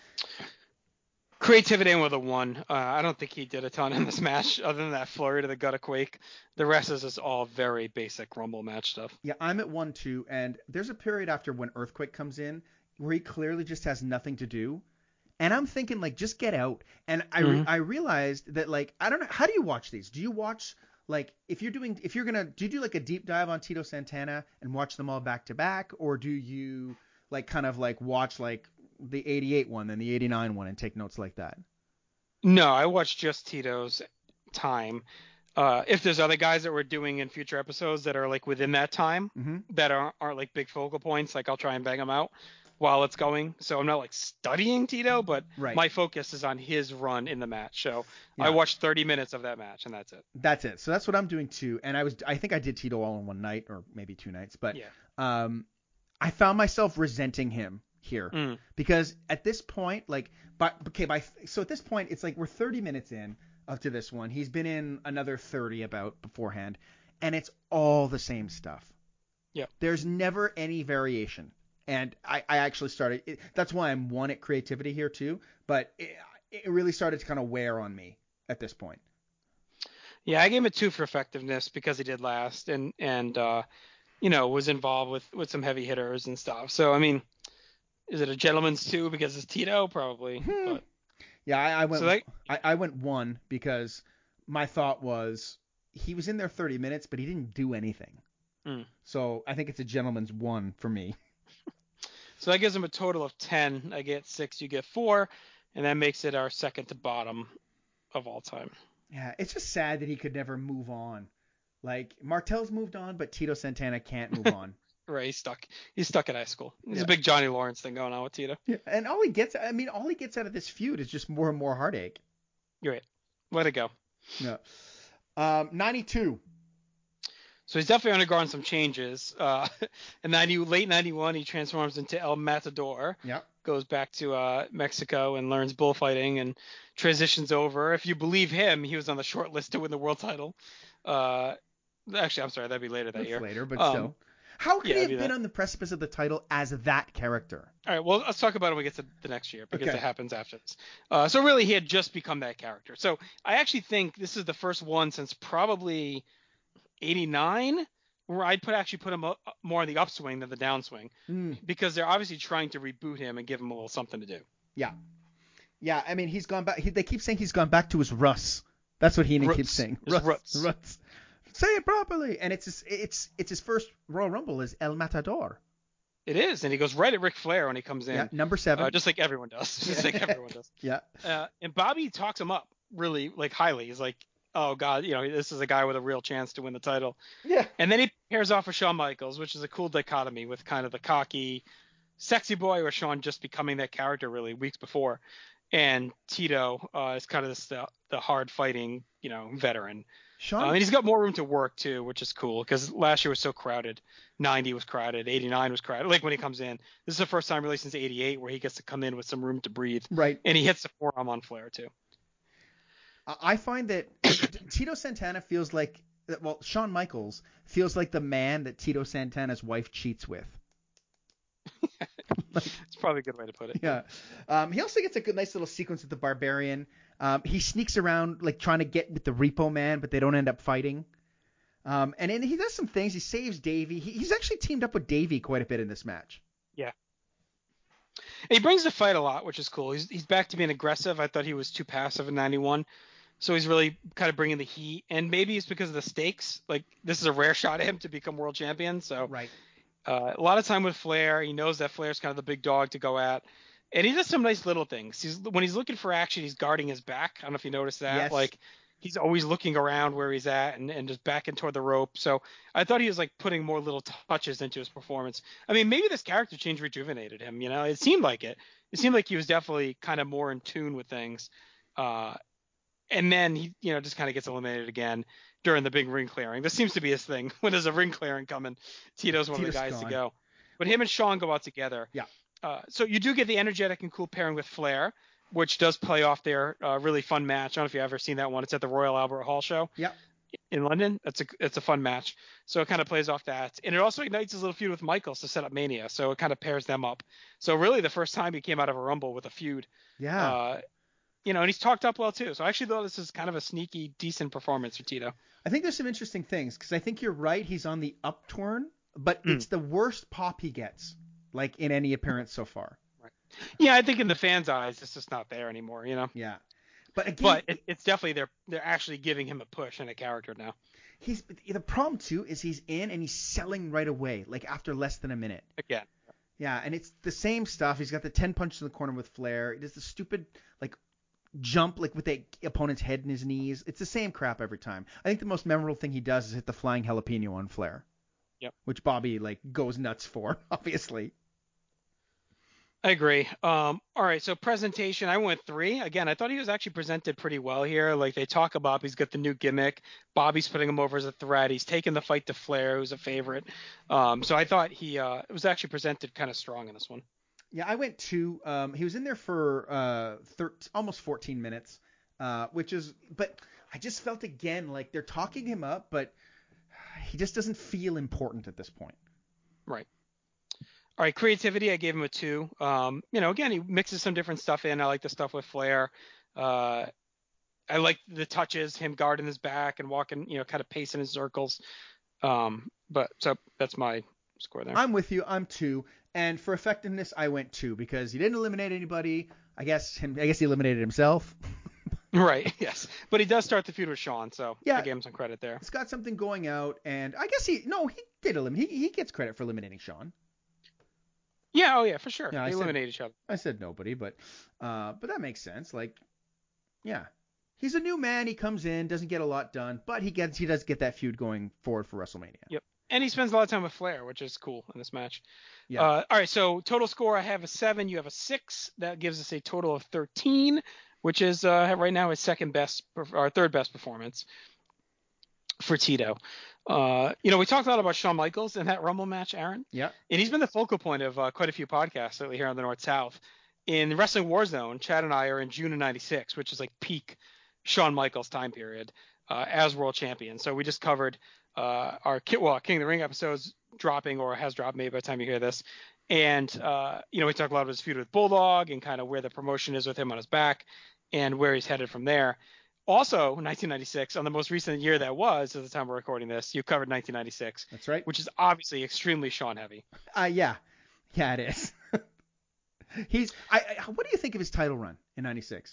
Creativity with a one. Uh, I don't think he did a ton in this match other than that flurry to the gut of Quake. The rest is just all very basic Rumble match stuff. Yeah, I'm at one two, and there's a period after when Earthquake comes in where he clearly just has nothing to do. And I'm thinking like just get out. And I re- Mhm. I realized that like I don't know, how do you watch these? Do you watch like if you're doing if you're gonna do you do like a deep dive on Tito Santana and watch them all back to back, or do you like kind of like watch like the eighty-eight one and the eighty-nine one and take notes like that? No, I watched just Tito's time. Uh, if there's other guys that we're doing in future episodes that are like within that time Mm-hmm. that aren't, aren't like big focal points, like I'll try and bang them out while it's going. So I'm not like studying Tito, but Right. my focus is on his run in the match. So Yeah. I watched thirty minutes of that match and that's it. That's it. So that's what I'm doing too. And I was I think I did Tito all in one night or maybe two nights, but Yeah. um, I found myself resenting him here Mm. because at this point, like, but okay, by so at this point, it's like we're thirty minutes in up to this one. He's been in another thirty about beforehand, and it's all the same stuff. Yeah. There's never any variation, and I, I actually started. It, that's why I'm one at creativity here too, but it, it really started to kind of wear on me at this point. Yeah, I gave him a two for effectiveness because he did last and and uh, you know was involved with with some heavy hitters and stuff. So I mean, is it a gentleman's two because it's Tito? Probably. Hmm. But Yeah, I, I went. So they- I, I went one because my thought was he was in there thirty minutes, but he didn't do anything. Mm. So I think it's a gentleman's one for me. so that gives him a total of ten. I get six, you get four, and that makes it our second to bottom of all time. Yeah, it's just sad that he could never move on. Like, Martel's moved on, but Tito Santana can't move on. Right, he's stuck. He's stuck at high school. There's Yeah. a big Johnny Lawrence thing going on with Tito. Yeah, and all he gets, I mean, all he gets out of this feud is just more and more heartache. You're right. Let it go. Yeah. Um, ninety-two. So he's definitely undergone some changes. Uh, in ninety, late ninety-one, he transforms into El Matador. Yeah. Goes back to uh, Mexico and learns bullfighting and transitions over. If you believe him, he was on the short list to win the world title. Uh, actually, I'm sorry, that'd be later that That's year. later, but Um, still. How could yeah, he it'd have be been that. on the precipice of the title as that character? All right, well, let's talk about it when we get to the next year because Okay. it happens after this. Uh, so really, he had just become that character. So I actually think this is the first one since probably eighty-nine where I'd put actually put him up, more on the upswing than the downswing Mm, because they're obviously trying to reboot him and give him a little something to do. yeah. Yeah, I mean, he's gone back. He, they keep saying he's gone back to his Russ. That's what Heenan Roots. keeps saying. His roots. Ruts. Say it properly. And it's his, it's it's his first Royal Rumble as El Matador. It is, and he goes right at Ric Flair when he comes in. Yeah, number seven. Uh, just like everyone does. Just like everyone does. Yeah. Uh, and Bobby talks him up really like highly. He's like, oh God, you know, this is a guy with a real chance to win the title. Yeah. And then he pairs off with Shawn Michaels, which is a cool dichotomy with kind of the cocky, sexy boy, or Shawn just becoming that character really weeks before. And Tito uh, is kind of this, the, the hard fighting, you know, veteran. Sean. Uh, and he's got more room to work too, which is cool because last year was so crowded. ninety was crowded, eighty-nine was crowded. Like when he comes in, this is the first time really since eighty-eight where he gets to come in with some room to breathe. Right. And he hits the forearm on Flair too. I find that Tito Santana feels like, well, Shawn Michaels feels like the man that Tito Santana's wife cheats with. Like, it's probably a good way to put it. Yeah. Um, he also gets a good, nice little sequence with the Barbarian. Um, he sneaks around like trying to get with the Repo Man, but they don't end up fighting. Um, and then he does some things. He saves Davey. He, he's actually teamed up with Davey quite a bit in this match. Yeah. And he brings the fight a lot, which is cool. He's he's back to being aggressive. I thought he was too passive in ninety-one. So he's really kind of bringing the heat. And maybe it's because of the stakes. Like, this is a rare shot at him to become world champion. So Right. uh, a lot of time with Flair. He knows that Flair's kind of the big dog to go at. And he does some nice little things. He's When he's looking for action, he's guarding his back. I don't know if you noticed that. Yes. Like, he's always looking around where he's at and, and just backing toward the rope. So I thought he was, like, putting more little touches into his performance. I mean, maybe this character change rejuvenated him, you know? It seemed like it. It seemed like he was definitely kind of more in tune with things. Uh, and then he, you know, just kind of gets eliminated again during the big ring clearing. This seems to be his thing. When there's a ring clearing coming, Tito's one Tito's of the guys gone. to go. But him and Shawn go out together. Yeah. Uh, so you do get the energetic and cool pairing with Flair, which does play off their uh, really fun match. I don't know if you've ever seen that one. It's at the Royal Albert Hall show. Yeah. In London. That's a it's a fun match. So it kind of plays off that. And it also ignites his little feud with Michaels to set up Mania. So it kind of pairs them up. So really the first time he came out of a Rumble with a feud. Yeah. Uh, you know, and he's talked up well too. So I actually thought this is kind of a sneaky, decent performance for Tito. I think there's some interesting things because I think you're right. He's on the upturn, but Mm. it's the worst pop he gets, like in any appearance so far. Yeah, I think in the fans' eyes, it's just not there anymore, you know. Yeah. But again, But it, it's definitely they're they're actually giving him a push and a character now. he's the problem too is he's in and he's selling right away, like after less than a minute. Again. Yeah, and it's the same stuff. He's got the ten punches in the corner with Flair. He does the stupid like jump like with the opponent's head in his knees. It's the same crap every time. I think the most memorable thing he does is hit the flying jalapeno on Flair. Yep. Which Bobby like goes nuts for, obviously. I agree. Um, all right, so presentation, I went three. Again, I thought he was actually presented pretty well here. Like they talk about, he's got the new gimmick. Bobby's putting him over as a threat. He's taking the fight to Flair, who's a favorite. Um, so I thought he uh, it was actually presented kind of strong in this one. Yeah, I went two. Um, he was in there for uh, thirteen, almost fourteen minutes, uh, which is, but I just felt again like they're talking him up, but he just doesn't feel important at this point. Right. All right, creativity, I gave him a two. Um, you know, again, he mixes some different stuff in. I like the stuff with Flair. Uh, I like the touches, him guarding his back and walking, you know, kind of pacing in circles. Um, but so that's my score there. I'm with you. I'm two. And for effectiveness, I went two because he didn't eliminate anybody. I guess him. I guess he eliminated himself. Right. Yes. But he does start the feud with Shawn, so Yeah. I gave him some credit there. He's got something going out, and I guess he no, he did eliminate. He, he gets credit for eliminating Shawn. Yeah. Oh yeah, for sure. Yeah, I they said- eliminate each other. I said nobody, but uh, but that makes sense. Like, yeah. He's a new man. He comes in, doesn't get a lot done, but he gets he does get that feud going forward for WrestleMania. Yep. And he spends a lot of time with Flair, which is cool in this match. Yeah. Uh, all right, so total score, I have a seven, you have a six. That gives us a total of thirteen, which is uh, right now his second best, or third best performance for Tito. Uh, you know, we talked a lot about Shawn Michaels in that Rumble match, Aaron. Yeah. And he's been the focal point of uh, quite a few podcasts lately here on the North South. In Wrestling Warzone, Chad and I are in June of ninety-six, which is like peak Shawn Michaels time period uh, as world champion. So we just covered uh, our well, King of the Ring episodes dropping, or has dropped maybe by the time you hear this. And, uh, you know, we talked a lot about his feud with Bulldog and kind of where the promotion is with him on his back and where he's headed from there. Also, nineteen ninety-six, on the most recent year that was, at the time we're recording this, you covered nineteen ninety-six. That's right. Which is obviously extremely Shawn heavy. Uh, yeah. Yeah, it is. He's. I, I. What do you think of his title run in ninety-six?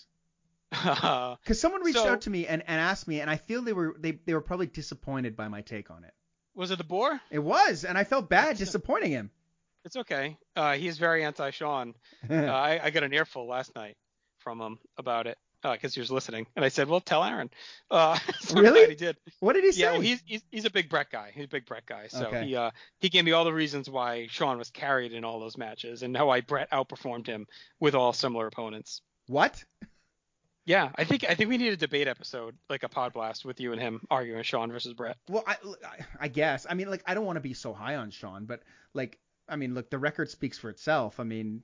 Because someone reached so, out to me and, and asked me, and I feel they were they, they were probably disappointed by my take on it. Was it the Boar? It was, and I felt bad disappointing him. It's okay. Uh, he's very anti-Shawn. uh, I, I got an earful last night from him about it because uh, he was listening, and I said, "Well, tell Aaron." Uh, so really? He did. What did he say? Yeah, well, he's, he's he's a big Brett guy. He's a big Brett guy. So okay. he uh he gave me all the reasons why Shawn was carried in all those matches and how I Brett outperformed him with all similar opponents. What? Yeah, I think I think we need a debate episode, like a pod blast with you and him arguing Shawn versus Brett. Well, I, I guess. I mean, like, I don't want to be so high on Shawn, but like, I mean, look, the record speaks for itself. I mean,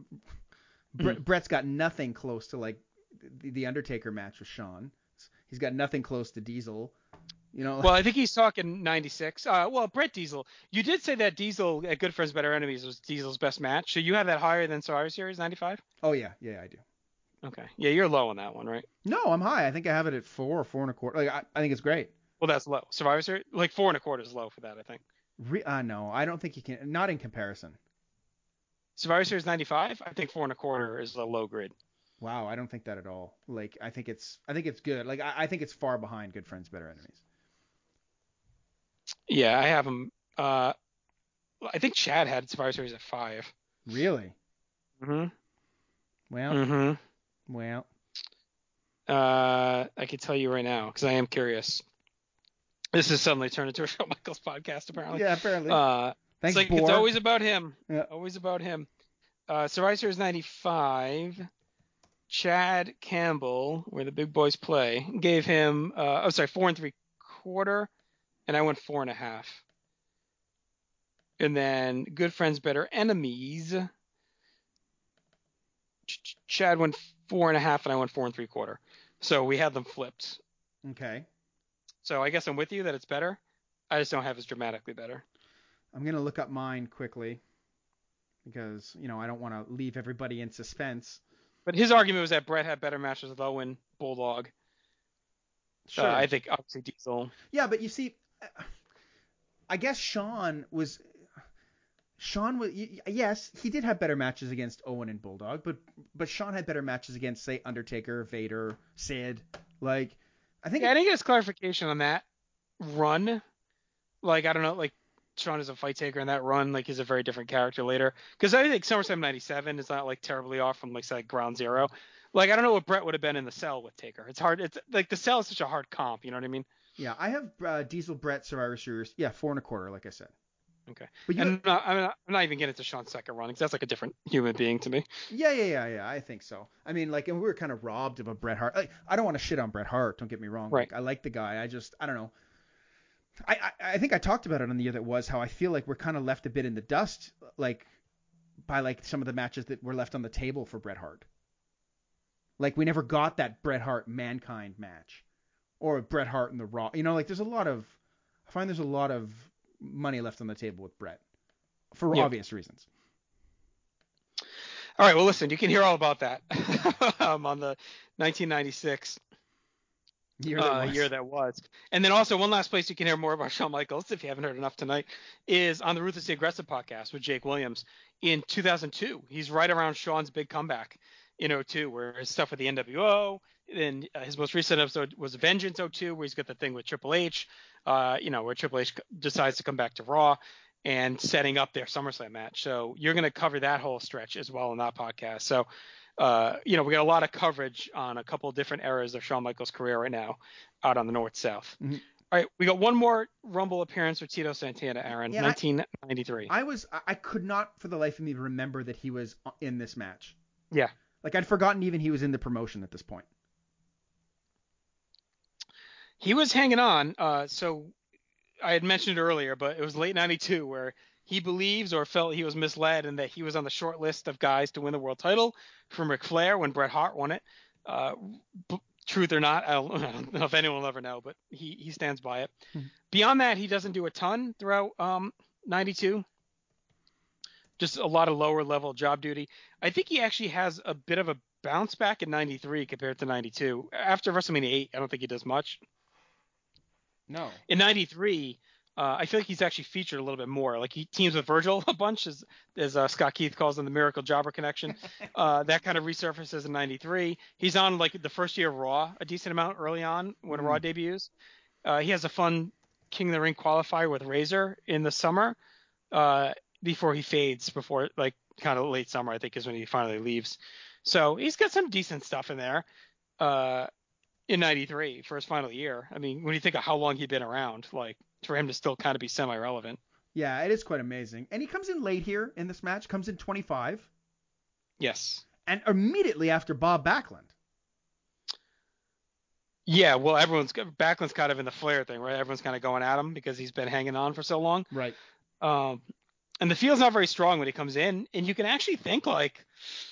Bre- mm. Brett's got nothing close to like the, the Undertaker match with Shawn. He's got nothing close to Diesel. You know. Well, I think he's talking ninety-six. Uh, well, Brett Diesel. You did say that Diesel at Good Friends Better Enemies was Diesel's best match. So you have that higher than Survivor Series ninety-five? Oh yeah, yeah, I do. Okay. Yeah, you're low on that one, right? No, I'm high. I think I have it at four or four and a quarter. Like, I, I think it's great. Well, that's low. Survivor Series, like four and a quarter is low for that, I think. Re- uh, no, I don't think you can. Not in comparison. Survivor Series ninety-five, I think four and a quarter is a low grade. Wow, I don't think that at all. Like, I think it's, I think it's good. Like, I, I think it's far behind Good Friends Better Enemies. Yeah, I have them. Uh, I think Chad had Survivor Series at five. Really? Mm-hmm. Well. Mm-hmm. Well, uh, I can tell you right now because I am curious. This has suddenly turned into a Shawn Michaels podcast, apparently. Yeah, apparently. Uh, Thanks, it's like Boar. It's always about him. Yeah. Always about him. Uh, Survivor Series ninety-five. Chad Campbell, where the big boys play, gave him. Uh, oh, sorry, four and three quarter, and I went four and a half. And then Good Friends Better Enemies. Chad went four and a half, and I went four and three quarter. So we had them flipped. Okay. So I guess I'm with you that it's better. I just don't have as dramatically better. I'm gonna look up mine quickly because you know I don't want to leave everybody in suspense. But his argument was that Brett had better matches with Owen, Bulldog. Sure. Uh, I think obviously Diesel. Yeah, but you see, I guess Shawn was. Shawn was yes, he did have better matches against Owen and Bulldog, but but Shawn had better matches against say Undertaker, Vader, Sid. Like I think yeah, it, I didn't get his clarification on that run. Like I don't know, like Shawn is a fight taker in that run. Like he's a very different character later. Because I think SummerSlam ninety-seven is not like terribly off from like say Ground Zero. Like I don't know what Brett would have been in the Cell with Taker. It's hard. It's like the Cell is such a hard comp. You know what I mean? Yeah, I have uh, Diesel Brett Survivor Series. Yeah, four and a quarter, like I said. Okay. But you and I'm not, I'm, not, I'm not even getting into Shawn's second run because that's like a different human being to me. Yeah, yeah, yeah, yeah. I think so. I mean, like, and we were kind of robbed of a Bret Hart. Like, I don't want to shit on Bret Hart. Don't get me wrong. Right. Like, I like the guy. I just, I don't know. I, I, I think I talked about it on the year that was how I feel like we're kind of left a bit in the dust, like, by like some of the matches that were left on the table for Bret Hart. Like, we never got that Bret Hart Mankind match, or Bret Hart and the Raw. You know, like, there's a lot of, I find there's a lot of money left on the table with Bret for yeah. obvious reasons. All right, well, listen, you can hear all about that um, on the nineteen ninety-six year that, uh, year that was. And then also one last place you can hear more about Shawn Michaels, if you haven't heard enough tonight, is on the Ruthlessly Aggressive podcast with Jake Williams in two thousand two. He's right around Shawn's big comeback in oh two, where his stuff with the N W O. Then uh, his most recent episode was Vengeance oh two, where he's got the thing with Triple H, uh, you know, where Triple H decides to come back to Raw and setting up their SummerSlam match. So you're going to cover that whole stretch as well in that podcast. So uh, you know, we got a lot of coverage on a couple of different eras of Shawn Michaels' career right now out on the North-South. Mm-hmm. All right, we got one more Rumble appearance with Tito Santana, Aaron, Yeah, nineteen ninety-three. I, I was I could not for the life of me remember that he was in this match. Yeah. Like I'd forgotten even he was in the promotion at this point. He was hanging on. Uh, so I had mentioned it earlier, but it was late ninety-two where he believes or felt he was misled and that he was on the short list of guys to win the world title from Ric Flair when Bret Hart won it. Uh, b- truth or not, I don't, I don't know if anyone will ever know, but he, he stands by it. Hmm. Beyond that, he doesn't do a ton throughout um, ninety-two. Just a lot of lower level job duty. I think he actually has a bit of a bounce back in ninety-three compared to ninety-two. After WrestleMania eight, I don't think he does much. No. In ninety-three, uh, I feel like he's actually featured a little bit more. Like he teams with Virgil a bunch, as, as uh, Scott Keith calls them, the Miracle Jobber connection. Uh, that kind of resurfaces in ninety-three. He's on like the first year of Raw a decent amount early on when Mm. Raw debuts. Uh, he has a fun King of the Ring qualifier with Razor in the summer uh, before he fades, before like kind of late summer, I think is when he finally leaves. So he's got some decent stuff in there. Uh, in ninety-three for his final year. I mean, when you think of how long he'd been around, like for him to still kind of be semi-relevant. Yeah, it is quite amazing. And he comes in late here in this match, comes in twenty-five. Yes. And immediately after Bob Backlund. Yeah, well, everyone's Backlund's kind of in the Flair thing, right? Everyone's kind of going at him because he's been hanging on for so long. Right. Um, and the field's not very strong when he comes in, and you can actually think like,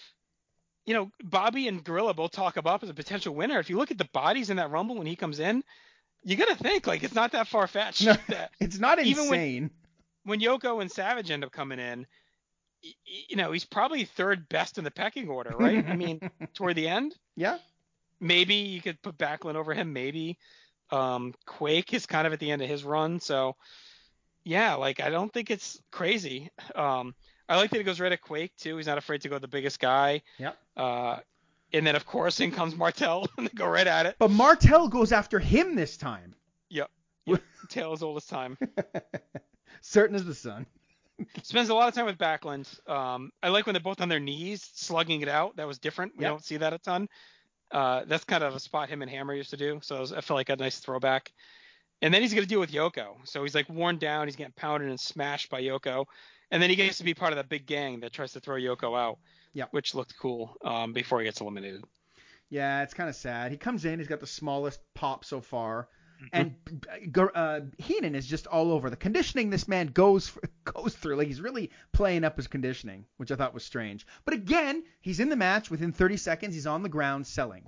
you know, Bobby and Gorilla both talk him up as a potential winner. If you look at the bodies in that Rumble when he comes in, you got to think like it's not that far fetched. No, that it's not even insane. when, when Yoko and Savage end up coming in, y- you know, he's probably third best in the pecking order, right? I mean, toward the end, Yeah. maybe you could put Backlund over him. Maybe um, Quake is kind of at the end of his run. So yeah, like I don't think it's crazy. Um, I like that he goes right at Quake too. He's not afraid to go the biggest guy. Yep. Uh, and then of course in comes Martel and they go right at it. But Martel goes after him this time. Yep. yep. Tale as old as time. Certain as the sun. Spends a lot of time with Backlund. Um, I like when they're both on their knees slugging it out. That was different. We Yep. don't see that a ton. Uh, that's kind of a spot him and Hammer used to do. So it was, I felt like a nice throwback. And then he's going to deal with Yoko. So he's like worn down. He's getting pounded and smashed by Yoko. And then he gets to be part of that big gang that tries to throw Yoko out, Yep. which looked cool um, before he gets eliminated. Yeah, it's kind of sad. He comes in. He's got the smallest pop so far. Mm-hmm. And uh, Heenan is just all over. The conditioning this man goes for, goes through. Like he's really playing up his conditioning, which I thought was strange. But again, he's in the match. Within thirty seconds, he's on the ground selling.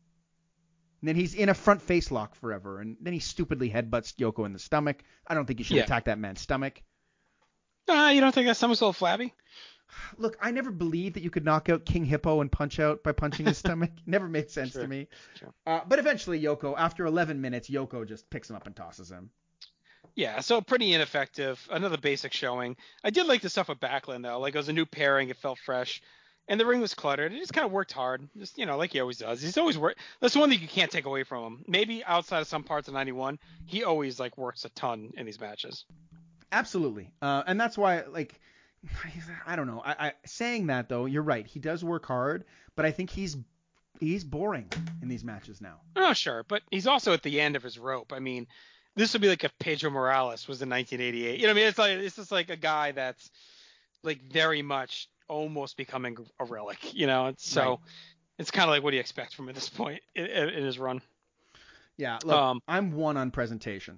And then he's in a front face lock forever. And then he stupidly headbutts Yoko in the stomach. I don't think you should Yeah. attack that man's stomach. Uh, you don't think that stomach's a little flabby? Look, I never believed that you could knock out King Hippo and punch out by punching his stomach. Never made sense Sure. to me. Sure. Uh, but eventually, Yoko, after eleven minutes, Yoko just picks him up and tosses him. Yeah, so pretty ineffective. Another basic showing. I did like the stuff with Backlund, though. Like, it was a new pairing. It felt fresh. And the ring was cluttered. It just kind of worked hard. Just, you know, like he always does. He's always worked. That's one thing you can't take away from him. Maybe outside of some parts of ninety-one, he always, like, works a ton in these matches. Absolutely. Uh, and that's why, like, I don't know. I, I saying that, though, you're right. He does work hard, but I think he's he's boring in these matches now. Oh, sure. But he's also at the end of his rope. I mean, this would be like if Pedro Morales was in nineteen eighty-eight. You know what I mean? It's like it's just like a guy that's like very much almost becoming a relic. You know, it's, so Right. it's kind of like what do you expect from him at this point in, in his run? Yeah, look, Um, I'm one on presentation.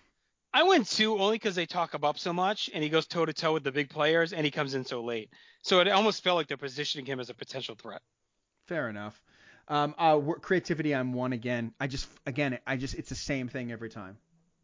I went two only because they talk him up so much, and he goes toe to toe with the big players, and he comes in so late. So it almost felt like they're positioning him as a potential threat. Fair enough. Um, uh, wor- creativity, I'm one again. I just, again, I just, it's the same thing every time.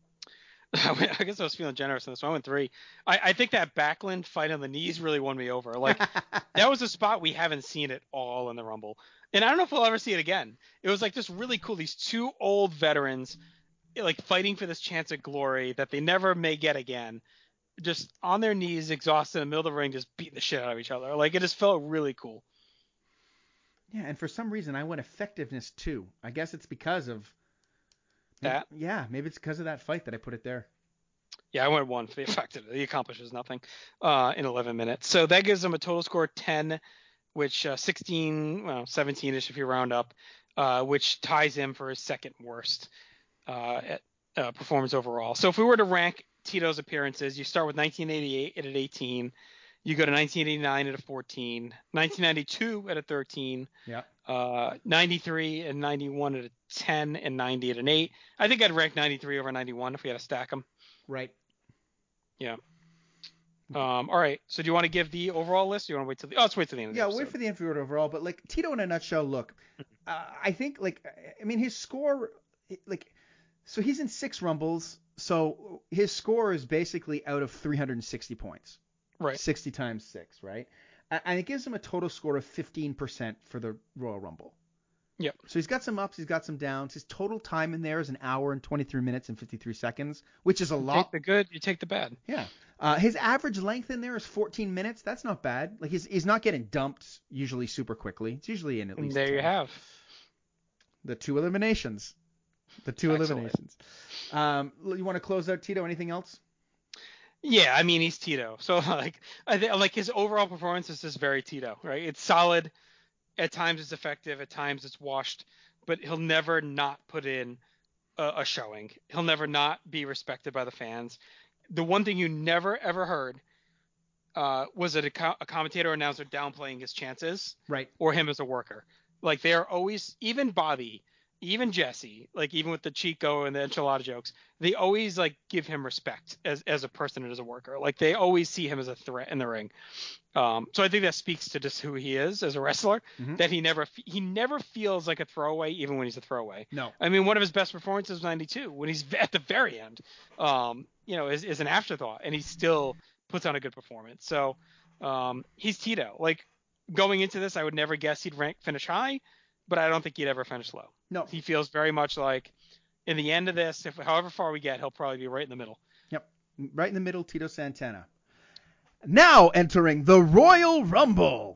I guess I was feeling generous on this one. I went three. I, I think that Backlund fight on the knees really won me over. Like that was a spot we haven't seen at all in the Rumble, and I don't know if we'll ever see it again. It was like just really cool. These two old veterans, like fighting for this chance at glory that they never may get again, just on their knees, exhausted in the middle of the ring, just beating the shit out of each other. Like it just felt really cool. Yeah, and for some reason I went effectiveness too. I guess it's because of That? Yeah, maybe it's because of that fight that I put it there. Yeah, I went one for the effective. He accomplishes nothing uh, in eleven minutes. So that gives them a total score ten which uh, sixteen, well, seventeen-ish if you round up, uh, which ties him for his second worst uh, at, uh, performance overall. So if we were to rank Tito's appearances, you start with nineteen eighty-eight at eighteen, you go to nineteen eighty-nine at a fourteen, nineteen ninety-two at a thirteen, Yeah. uh, ninety-three and ninety-one at a ten, and ninety at an eight. I think I'd rank ninety-three over ninety-one if we had to stack them. Right. Yeah. Um, all right. So do you want to give the overall list? Or you want to wait till the? Oh, let's wait till the end. Of the Yeah, episode. wait for the end for it overall. But like Tito in a nutshell, look, uh, I think like I mean his score, like, so he's in six Rumbles, so his score is basically out of three hundred sixty points. Right. sixty times six, right? And it gives him a total score of fifteen percent for the Royal Rumble. Yep. So he's got some ups, he's got some downs. His total time in there is an hour and twenty-three minutes and fifty-three seconds, which is a You lot. take the good, you take the bad. Yeah. Uh, his average length in there is fourteen minutes. That's not bad. Like he's he's not getting dumped usually super quickly. It's usually in at And least there you ten. have. The two eliminations. The two Excellent. eliminations. Um, you want to close out, Tito? Anything else? Yeah, I mean he's Tito, so like I think like his overall performance is just very Tito, right? It's solid. At times it's effective, at times it's washed, but he'll never not put in a, a showing. He'll never not be respected by the fans. The one thing you never ever heard uh, was that a, co- a commentator or announcer downplaying his chances, Right. or him as a worker. Like they are always, even Bobby, even Jesse, like even with the Chico and the enchilada jokes, they always like give him respect as as a person and as a worker. Like they always see him as a threat in the ring. Um, so I think that speaks to just who he is as a wrestler. Mhm. That he never he never feels like a throwaway, even when he's a throwaway. No. I mean, one of his best performances was ninety-two when he's at the very end. Um, you know, is, is an afterthought, and he still puts on a good performance. So um, he's Tito. Like going into this, I would never guess he'd rank finish high, but I don't think he'd ever finish low. No. He feels very much like in the end of this, if however far we get, he'll probably be right in the middle. Yep. Right in the middle, Tito Santana. Now entering the Royal Rumble.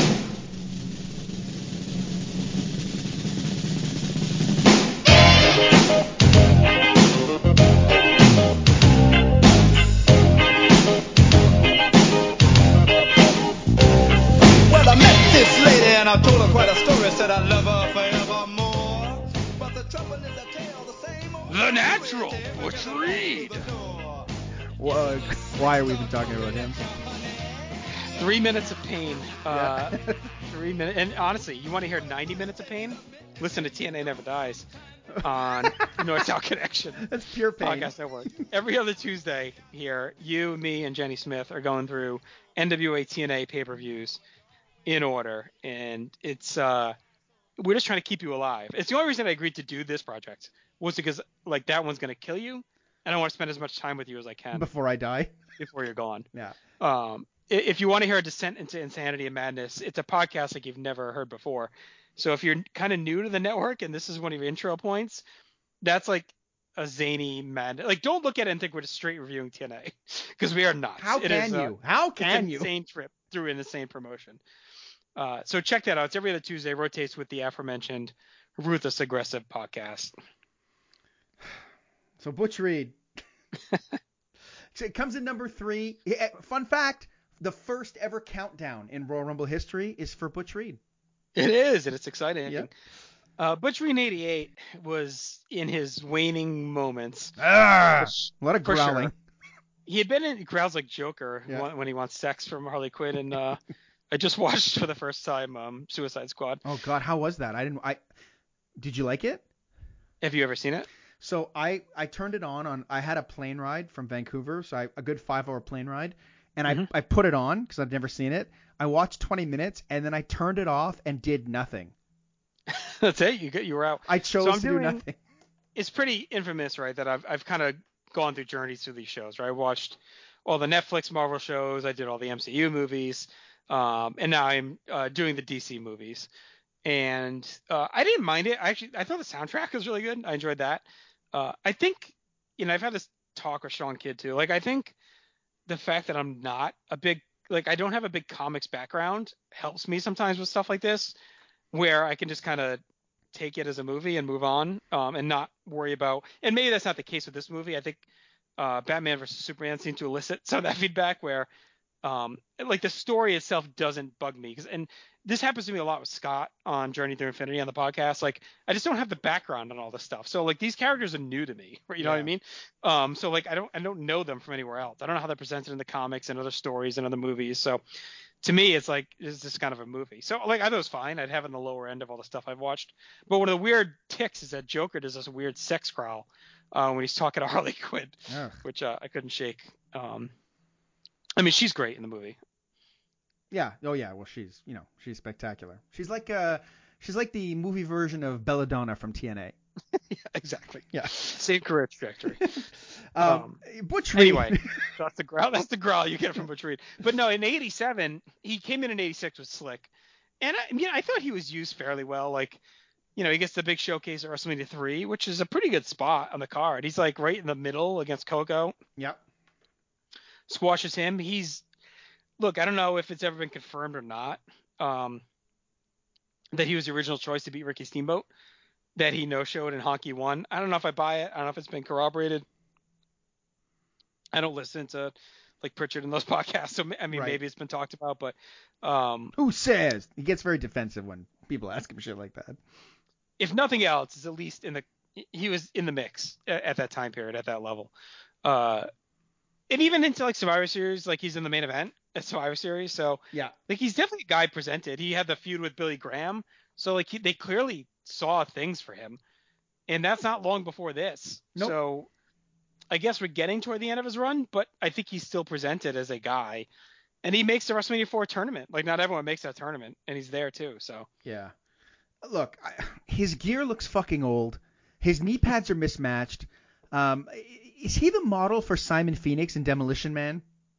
Well, I met this lady and I told her quite a story. Said I love her forevermore. But the trouble is I tell the same old The Natural, Butch Reed. Why, why are we even talking about him? Three minutes of pain. Uh, Yeah. three minutes. And honestly, you want to hear ninety minutes of pain? Listen to T N A Never Dies on North South Connection That's pure pain. Podcast Network. Every other Tuesday here, you, me, and Jenny Smith are going through N W A T N A pay-per-views in order, and it's uh, we're just trying to keep you alive. It's the only reason I agreed to do this project was because like that one's gonna kill you, and I want to spend as much time with you as I can Before I die. before you're gone. Yeah. Um, i- if you want to hear a descent into insanity and madness, it's a podcast like you've never heard before. So if you're kind of new to the network and this is one of your intro points, that's like a zany mad. Like don't look at it and think we're just straight reviewing T N A because we are not. How It can is, uh, you? How it's can an you? insane trip through an insane promotion. Uh, so check that out. It's every other Tuesday. Rotates with the aforementioned Ruthless Aggressive podcast. So Butch Reed. So it comes in number three. Yeah, fun fact: the first ever countdown in Royal Rumble history is for Butch Reed. It is, and it's exciting. Yep. Uh, Butch Reed in eighty-eight was in his waning moments. Ah, a lot of For sure. growling. He had been in growls like Joker Yeah. when, when he wants sex from Harley Quinn, and uh, I just watched for the first time um, Suicide Squad. Oh God, how was that? I didn't. I did you like it? Have you ever seen it? So I, I turned it on on I had a plane ride from Vancouver, so I, a good five hour plane ride, and Mhm. I I put it on because I'd never seen it. I watched twenty minutes and then I turned it off and did nothing. That's it. You get you were out. I chose So I'm to do doing- nothing. It's pretty infamous, right? That I've I've kind of gone through journeys through these shows, right? I watched all the Netflix Marvel shows. I did all the M C U movies, um, and now I'm uh, doing the D C movies. And uh, I didn't mind it. I actually I thought the soundtrack was really good. I enjoyed that. Uh, I think, you know, I've had this talk with Sean Kidd too. Like, I think the fact that I'm not a big, like, I don't have a big comics background helps me sometimes with stuff like this, where I can just kind of take it as a movie and move on, um, and not worry about, and maybe that's not the case with this movie. I think uh, Batman versus Superman seemed to elicit some of that feedback where Um, like the story itself doesn't bug me, because and this happens to me a lot with Scott on Journey Through Infinity on the podcast. Like I just don't have the background on all this stuff, so like these characters are new to me, you know Yeah. what I mean? Um, so like I don't I don't know them from anywhere else. I don't know how they're presented in the comics and other stories and other movies. So to me, it's like it's just kind of a movie. So like I thought it was fine. I'd have it in the lower end of all the stuff I've watched. But one of the weird ticks is that Joker does this weird sex growl uh, when he's talking to Harley Quinn, Ugh. which uh, I couldn't shake. Um, I mean, she's great in the movie. Yeah. Oh yeah. Well, she's you know she's spectacular. She's like uh she's like the movie version of Belladonna from T N A. Yeah, exactly. Yeah. Same career trajectory. Um, Um, Butch Reed. Anyway, that's the growl. That's the growl you get from Butch Reed. But no, in eighty-seven, he came in in eighty-six with Slick, and I, I mean, I thought he was used fairly well. Like, you know, he gets the big showcase at WrestleMania three, which is a pretty good spot on the card. He's like right in the middle against Coco. Yep. Squashes him. He's look. I don't know if it's ever been confirmed or not. Um, that he was the original choice to beat Ricky Steamboat. That he no-showed and Honky won. I don't know if I buy it. I don't know if it's been corroborated. I don't listen to like Pritchard and those podcasts, so I mean Right. maybe it's been talked about, but um, Who says? He gets very defensive when people ask him shit like that. if nothing else, it's at least in the he was in the mix at, at that time period at that level, uh, and even into like Survivor Series, like he's in the main event at Survivor Series, so Yeah. like he's definitely a guy presented. He had the feud with Billy Graham, so like he, they clearly saw things for him, and that's not long before this. Nope. So I guess we're getting toward the end of his run, but I think he's still presented as a guy, and he makes the WrestleMania four tournament. Like not everyone makes that tournament, and he's there too. So Yeah. Look, I, his gear looks fucking old. His knee pads are mismatched. Um, is he the model for Simon Phoenix in Demolition Man?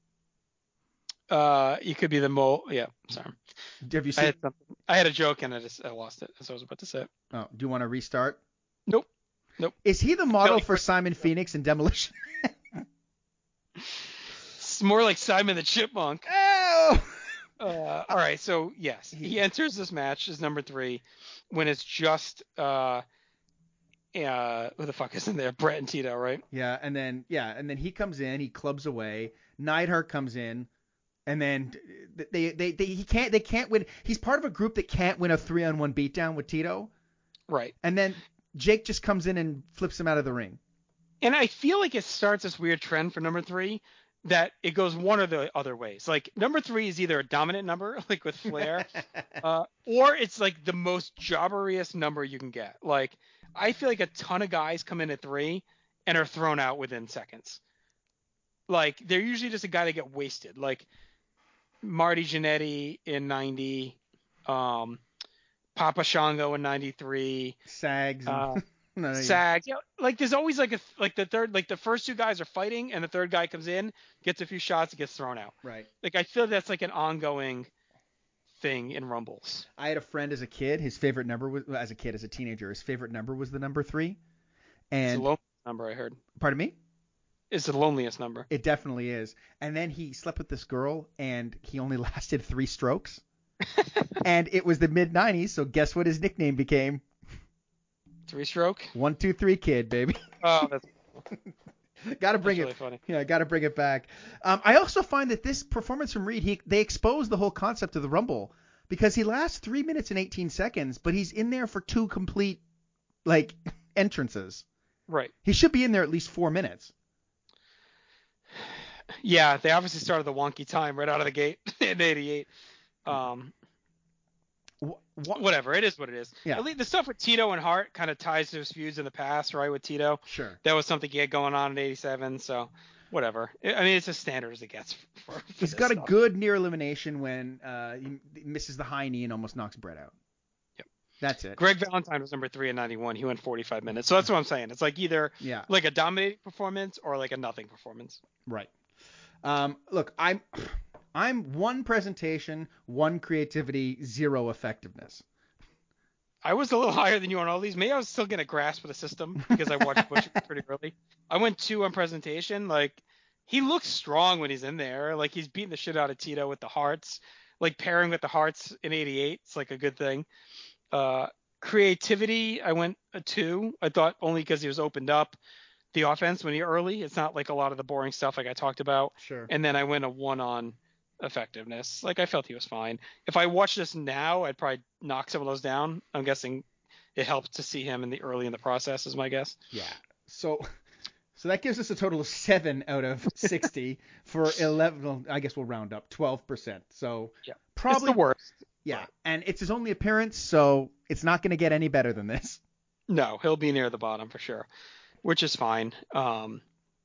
uh, he could be the mo. Yeah, sorry. Have you I seen? had something. I had a joke and I just I lost it. That's what I was about to say. Oh, do you want to restart? Nope. Nope. Is he the model Billy for Simon Phoenix in Demolition? It's more like Simon the Chipmunk. Oh. Uh, all right, so yes, he enters this match as number three when it's just uh, uh, who the fuck is in there? Brett and Tito, right? Yeah, and then yeah, and then he comes in, he clubs away. Neidhart comes in, and then they, they they he can't they can't win. He's part of a group that can't win a three on one beatdown with Tito, Right. and then Jake just comes in and flips him out of the ring. And I feel like it starts this weird trend for number three that it goes one or the other ways. Like number three is either a dominant number, like with Flair, uh, or it's like the most jobberiest number you can get. Like I feel like a ton of guys come in at three and are thrown out within seconds. Like they're usually just a guy that get wasted. Like Marty Jannetty in ninety, um, Papa Shango in ninety-three, Sags. And, uh, no, no, Sags. Yeah, like there's always like a like the third like the first two guys are fighting and the third guy comes in, gets a few shots, and gets thrown out. Right. Like I feel that's like an ongoing thing in Rumbles. I had a friend as a kid. His favorite number was as a kid, as a teenager. His favorite number was the number three. It's the And loneliest number I heard. pardon me. It's the loneliest number. It definitely is. And then he slept with this girl, and he only lasted three strokes. And it was the mid nineties, so guess what his nickname became? Three stroke. One, two, three, kid, baby. Oh, that's, Got to that's bring really it. funny. Yeah, got to bring it back. Um, I also find that this performance from Reed, he they exposed the whole concept of the Rumble because he lasts three minutes and eighteen seconds, but he's in there for two complete like entrances. Right. He should be in there at least four minutes. Yeah, they obviously started the wonky time right out of the gate in eighty-eight. Um, Wh- wh- whatever, it is what it is. Yeah. At least the stuff with Tito and Hart kind of ties to his feuds in the past, right? With Tito, Sure. that was something he had going on in eighty-seven. So, whatever. I mean, it's as standard as it gets. For, for He's this got a stuff. good near elimination when uh, he misses the high knee and almost knocks Brett out. Yep. That's it. Greg Valentine was number three in ninety-one. He went forty-five minutes. So that's what I'm saying. It's like either Yeah. like a dominating performance or like a nothing performance. Right. Um, look, I'm I'm one presentation, one creativity, zero effectiveness. I was a little higher than you on all these. Maybe I was still getting a grasp of the system because I watched Butcher pretty early. I went two on presentation. Like, he looks strong when he's in there. Like, he's beating the shit out of Tito with the Hearts. Like, pairing with the Hearts in eighty-eight, it's like a good thing. Uh, creativity, I went a two. I thought only because he was opened up. The offense when he early, it's not like a lot of the boring stuff like I talked about. Sure. And then I went a one on effectiveness. Like, I felt he was fine. If I watched this now, I'd probably knock some of those down. I'm guessing it helped to see him in the early in the process, is my guess. Yeah. So so that gives us a total of seven out of sixty for eleven. Well, I guess we'll round up twelve percent. So Yeah. probably It's the worst. Yeah. Right. And it's his only appearance, so it's not going to get any better than this. No, he'll be near the bottom for sure, which is fine. Um,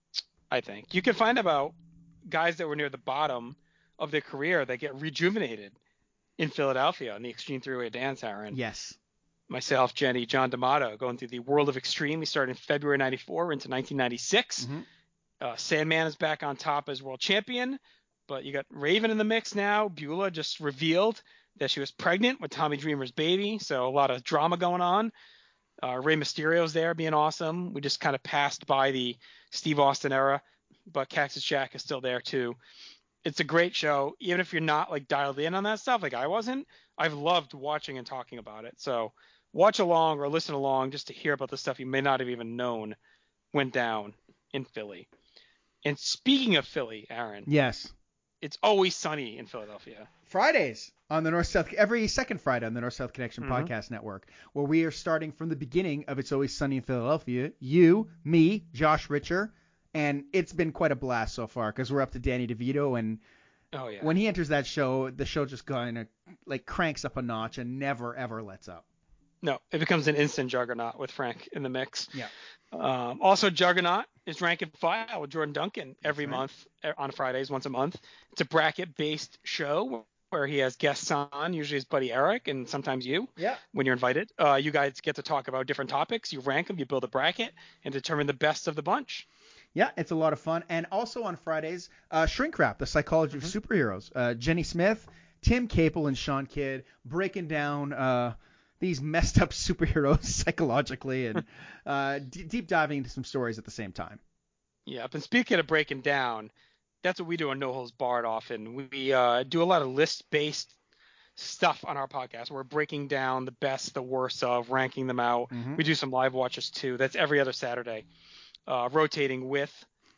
I think you can find about guys that were near the bottom of their career that get rejuvenated in Philadelphia on the Extreme Three-Way Dance, Aaron. Yes. Myself, Jenny, John D'Amato, going through the world of Extreme. We started in February ninety-four into nineteen ninety-six. Mm-hmm. Uh, Sandman is back on top as world champion, but you got Raven in the mix now. Beulah just revealed that she was pregnant with Tommy Dreamer's baby, so a lot of drama going on. Uh, Rey Mysterio's there being awesome. We just kind of passed by the Steve Austin era, but Cactus Jack is still there too. It's a great show. Even if you're not like dialed in on that stuff, like I wasn't, I've loved watching and talking about it. So watch along or listen along just to hear about the stuff you may not have even known went down in Philly. And speaking of Philly, Aaron. Yes. It's always sunny in Philadelphia. Fridays on the North South, every second Friday on the North South Connection mm-hmm. podcast network, where we are starting from the beginning of It's Always Sunny in Philadelphia. You, me, Josh Richer, and it's been quite a blast so far because we're up to Danny DeVito, and oh, yeah. when he enters that show, the show just kind of like cranks up a notch and never ever lets up. No, it becomes an instant juggernaut with Frank in the mix. Yeah. Um, also, Juggernaut is Rank and File with Jordan Duncan every right. month on Fridays, once a month. It's a bracket-based show where he has guests on, usually his buddy Eric and sometimes you. Yeah. When you're invited, uh, you guys get to talk about different topics. You rank them, you build a bracket, and determine the best of the bunch. Yeah, it's a lot of fun. And also on Fridays, uh, Shrink Wrap, the psychology mm-hmm. of superheroes. Uh, Jenny Smith, Tim Capel, and Sean Kidd breaking down uh, these messed up superheroes psychologically and uh, d- deep diving into some stories at the same time. Yeah, and speaking of breaking down, that's what we do on No Holds Barred often. We uh, do a lot of list-based stuff on our podcast. We're breaking down the best, the worst of, ranking them out. Mm-hmm. We do some live watches too. That's every other Saturday. Uh, rotating with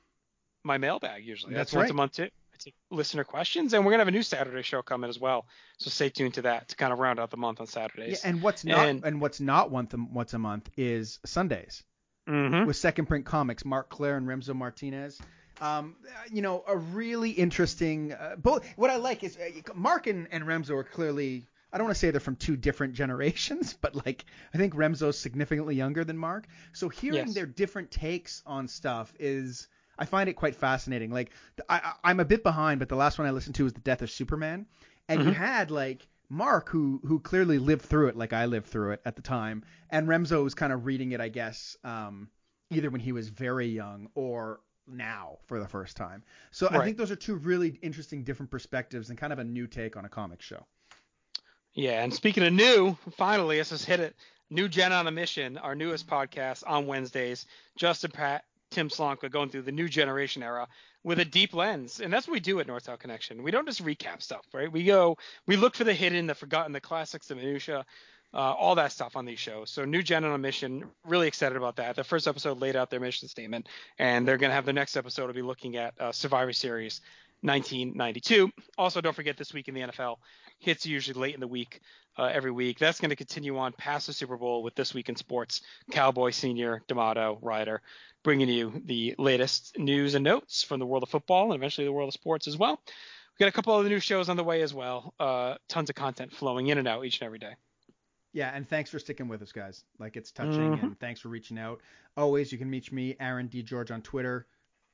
my mailbag usually. That's, That's right. once a month too. I take listener questions, and we're gonna have a new Saturday show coming as well. So stay tuned to that to kind of round out the month on Saturdays. Yeah, and what's not and, and what's not once a, once a month is Sundays mm-hmm. with Second Print Comics, Mark Claire and Remzo Martinez. Um, you know, a really interesting. Uh, both. What I like is uh, Mark and, and Remzo are clearly. I don't want to say they're from two different generations, but like I think Remzo's significantly younger than Mark. So hearing yes. their different takes on stuff is, I find it quite fascinating. Like I, I'm a bit behind, but the last one I listened to was The Death of Superman, and mm-hmm. you had like Mark who who clearly lived through it, like I lived through it at the time, and Remzo was kind of reading it, I guess, um, either when he was very young or now for the first time. So right. I think those are two really interesting different perspectives and kind of a new take on a comic show. Yeah, and speaking of new, finally, let's just hit it. New Gen on a Mission, our newest podcast on Wednesdays. Justin Pratt, Tim Slonka going through the new generation era with a deep lens. And that's what we do at North South Connection. We don't just recap stuff, right? We go, we look for the hidden, the forgotten, the classics, the minutia, uh, all that stuff on these shows. So New Gen on a Mission, really excited about that. The first episode laid out their mission statement, and they're going to have the next episode will be looking at uh, Survivor Series nineteen ninety-two. Also, don't forget This Week in the N F L hits usually late in the week uh, every week. That's going to continue on past the Super Bowl with This Week in Sports. Cowboy, Senior, D'Amato, Ryder, bringing you the latest news and notes from the world of football and eventually the world of sports as well. We've got a couple of new shows on the way as well. Uh, tons of content flowing in and out each and every day. Yeah, and thanks for sticking with us, guys. Like, it's touching, mm-hmm. and thanks for reaching out. Always, you can reach me, Aaron D. George, on Twitter,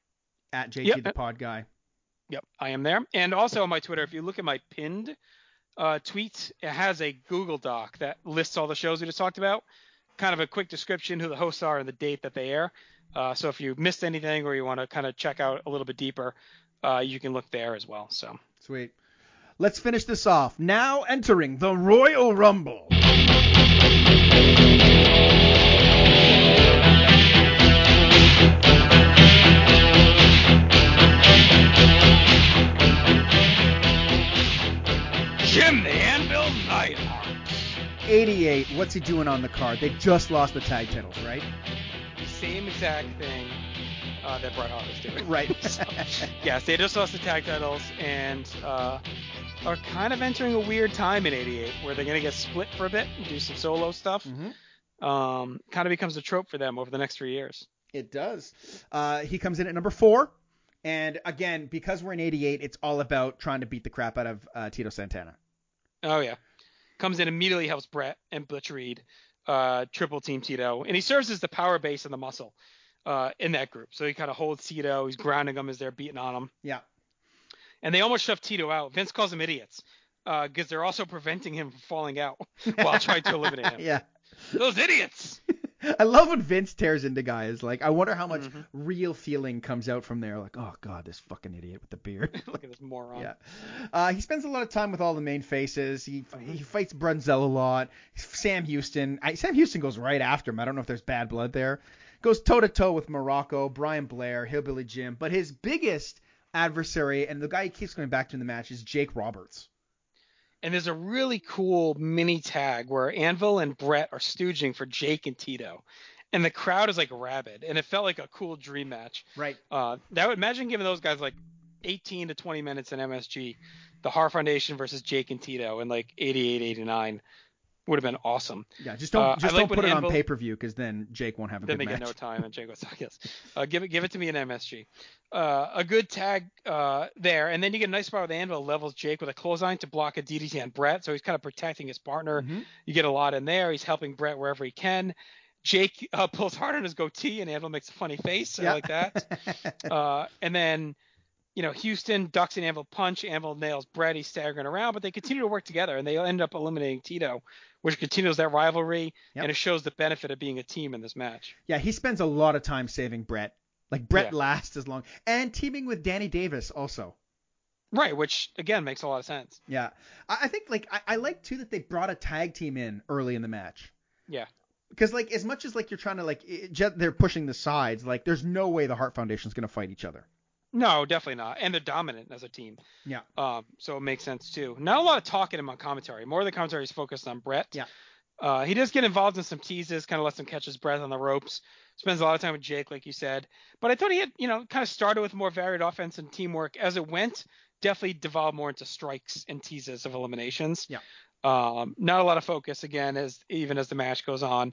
at J T yep. the Pod Guy. Yep, I am there. And also on my Twitter, if you look at my pinned uh, tweet, it has a Google Doc that lists all the shows we just talked about, kind of a quick description, who the hosts are and the date that they air. Uh, so if you missed anything or you want to kind of check out a little bit deeper, uh, you can look there as well. So sweet. Let's finish this off. Now entering the Royal Rumble. Jim the Anvil Neidhart. eighty-eight. What's he doing on the card? They just lost the tag titles, right? Same exact thing. uh, that Bret Hart was doing. Right. So, yes, they just lost the tag titles and uh, are kind of entering a weird time in eighty-eight where they're going to get split for a bit and do some solo stuff. Mm-hmm. Um, kind of becomes a trope for them over the next three years. It does. Uh, he comes in at number four. And again, because we're in eighty-eight, it's all about trying to beat the crap out of uh, Tito Santana. Oh, yeah. Comes in, immediately helps Bret and Butch Reed uh, triple team Tito. And he serves as the power base and the muscle uh, in that group. So he kind of holds Tito. He's grounding them as they're beating on him. Yeah. And they almost shove Tito out. Vince calls them idiots because uh, they're also preventing him from falling out while trying to eliminate him. Yeah. Those idiots. I love when Vince tears into guys. Like, I wonder how much Mm-hmm. real feeling comes out from there. Like, oh, God, this fucking idiot with the beard. Look at this moron. Yeah. Uh, he spends a lot of time with all the main faces. He he fights Brunzell a lot. Sam Houston. I, Sam Houston goes right after him. I don't know if there's bad blood there. Goes toe-to-toe with Morocco, Brian Blair, Hillbilly Jim. But his biggest adversary, and the guy he keeps going back to in the match, is Jake Roberts. And there's a really cool mini tag where Anvil and Bret are stooging for Jake and Tito. And the crowd is like rabid. And it felt like a cool dream match. Right. Uh, that would imagine giving those guys like eighteen to twenty minutes in M S G. The Hart Foundation versus Jake and Tito in like eighty-eight, eighty-nine would have been awesome. Yeah, just don't Uh, just I like don't put when it Anvil- on pay-per-view because then Jake won't have a Then good they match. get no time, and Jake goes, yes. Uh, give it, give it to me in M S G. Uh, a good tag uh, there, and then you get a nice spot with Anvil levels Jake with a clothesline to block a D D T on Bret, so he's kind of protecting his partner. Mhm. You get a lot in there. He's helping Bret wherever he can. Jake uh, pulls hard on his goatee, and Anvil makes a funny face. Yeah. I like that. uh, and then, you know, Houston ducks an Anvil punch. Anvil nails Bret. He's staggering around, but they continue to work together, and they end up eliminating Tito, which continues that rivalry, Yep. and it shows the benefit of being a team in this match. Yeah, he spends a lot of time saving Bret. Like, Bret Yeah. lasts as long. And teaming with Danny Davis also. Right, which, again, makes a lot of sense. Yeah. I, I think, like, I, I like, too, that they brought a tag team in early in the match. Yeah. Because, like, as much as, like, you're trying to, like, it, jet- they're pushing the sides, like, there's no way the Hart Foundation's going to fight each other. No, definitely not. And they're dominant as a team. Yeah. Um, so it makes sense, too. Not a lot of talking him on commentary. More of the commentary is focused on Bret. Yeah. Uh, he does get involved in some teases, kind of lets him catch his breath on the ropes. Spends a lot of time with Jake, like you said. But I thought he had, you know, kind of started with more varied offense and teamwork. As it went, definitely devolved more into strikes and teases of eliminations. Yeah. Um, not a lot of focus, again, as even as the match goes on.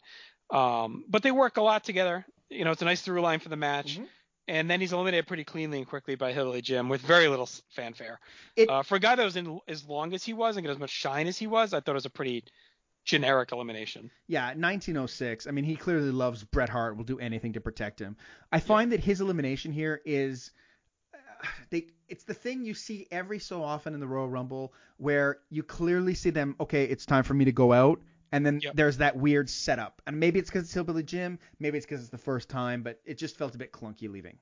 Um, but they work a lot together. You know, it's a nice through line for the match. Mhm. And then he's eliminated pretty cleanly and quickly by Hillbilly Jim with very little s- fanfare. It- uh, for a guy that was in as long as he was and get as much shine as he was, I thought it was a pretty generic elimination. Yeah, nineteen oh six. I mean, he clearly loves Bret Hart, will do anything to protect him. I find that his elimination here is uh, they it's the thing you see every so often in the Royal Rumble where you clearly see them, okay, it's time for me to go out, and then Yep. there's that weird setup. And maybe it's because it's Hillbilly Jim, maybe it's because it's the first time, but it just felt a bit clunky leaving.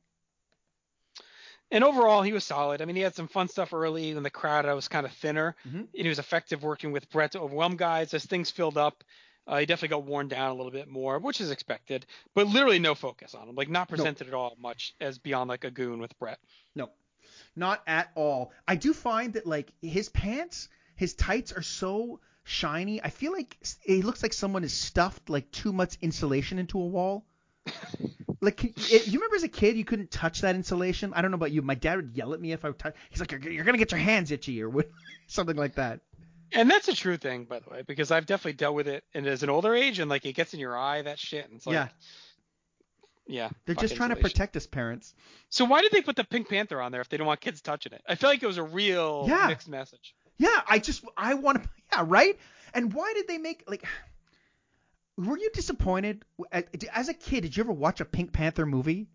And overall, he was solid. I mean, he had some fun stuff early when the crowd was kind of thinner. Mhm. And he was effective working with Bret to overwhelm guys. As things filled up, uh, he definitely got worn down a little bit more, which is expected. But literally no focus on him. Like, not presented at all much as beyond like a goon with Bret. No, not at all. I do find that, like, his pants, his tights are so shiny. I feel like s- it looks like someone has stuffed, like, too much insulation into a wall. Like, can- it, you remember as a kid you couldn't touch that insulation? I don't know about you. My dad would yell at me if I touch. He's like, you're, you're going to get your hands itchy or what, something like that. And that's a true thing, by the way, because I've definitely dealt with it and as an older age, and like it gets in your eye, that shit. And it's like, Yeah. yeah. They're fuck just trying to insulation. protect us, parents. So why did they put the Pink Panther on there if they don't want kids touching it? I feel like it was a real Yeah. mixed message. Yeah, I just, I want to, yeah, right? And why did they make, like, were you disappointed? As a kid, did you ever watch a Pink Panther movie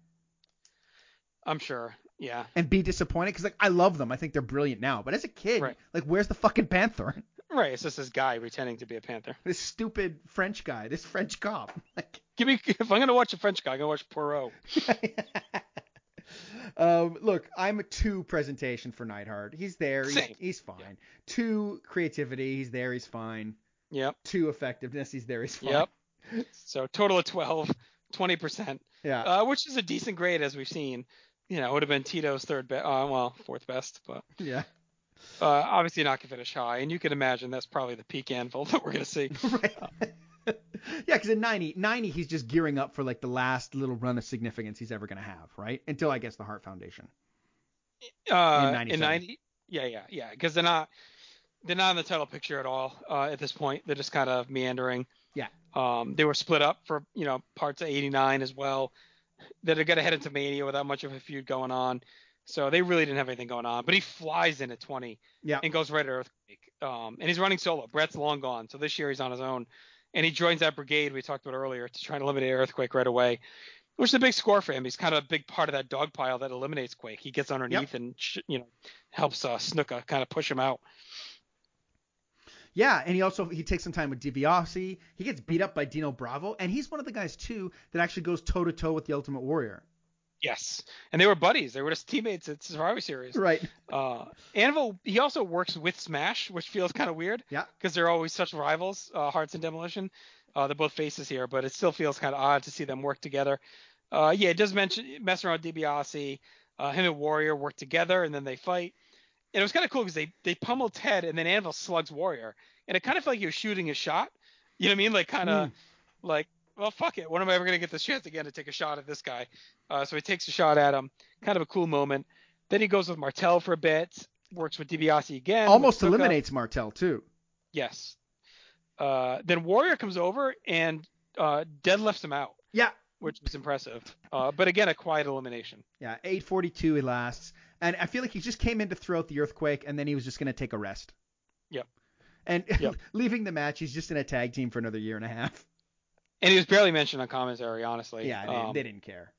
I'm sure. Yeah. and be disappointed? Because, like, I love them. I think they're brilliant now. But as a kid, Right. like, where's the fucking Panther? Right. It's just this guy pretending to be a panther. This stupid French guy, this French cop. Like, Give me if I'm gonna watch a French guy, I'm gonna watch Poirot. um, look, I'm a two presentation for Neidhart. He's there. He's, Same. he's fine. Two creativity. He's there. He's fine. Yep. Two effectiveness. He's there. He's fine. Yep. So total of twelve, twenty percent, Yeah. uh, which is a decent grade as we've seen. You know, it would have been Tito's third best, uh, well, fourth best, but yeah. uh, obviously not gonna finish high. And you can imagine that's probably the peak Anvil that we're gonna see. Right. Yeah, because in ninety, ninety, he's just gearing up for like the last little run of significance he's ever going to have, right? Until I guess the Hart Foundation. Uh, In in ninety-seven. ninety, yeah, yeah, yeah, because they're not they're not in the title picture at all uh, at this point. They're just kind of meandering. Yeah. Um, they were split up for you know parts of eighty-nine as well. That are going to head into Mania without much of a feud going on. So they really didn't have anything going on. But he flies in at twenty Yeah. and goes right at Earthquake. Um, and he's running solo. Brett's long gone. So this year he's on his own. And he joins that brigade we talked about earlier to try and eliminate Earthquake right away, which is a big score for him. He's kind of a big part of that dog pile that eliminates Quake. He gets underneath Yep. and, you know, helps uh, Snuka kind of push him out. Yeah, and he also he takes some time with DiBiase. He gets beat up by Dino Bravo, and he's one of the guys too that actually goes toe to toe with the Ultimate Warrior. Yes, and they were buddies. They were just teammates at Survivor Series. Right. Uh, Anvil, he also works with Smash, which feels kind of weird. Yeah. Because they're always such rivals, uh, Hearts and Demolition. Uh, they're both faces here, but it still feels kind of odd to see them work together. Uh, yeah, it does mention mess around with DiBiase. Uh, him and Warrior work together, and then they fight. And it was kind of cool because they they pummel Ted, and then Anvil slugs Warrior, and it kind of felt like he was shooting a shot. You know what I mean? Like kind of Mm. like, well, fuck it. When am I ever gonna get this chance again to take a shot at this guy? Uh, so he takes a shot at him. Kind of a cool moment. Then he goes with Martel for a bit. Works with DiBiase again. Almost with Snuka. eliminates Martel too. Yes. Uh, then Warrior comes over and uh, deadlifts him out, Yeah. which was impressive. Uh, but again, a quiet elimination. Yeah, eight forty-two he lasts. And I feel like he just came in to throw out the Earthquake, and then he was just going to take a rest. Yep. And Yep. leaving the match, he's just in a tag team for another year and a half. And he was barely mentioned on commentary, honestly. Yeah, they, Um, they didn't care.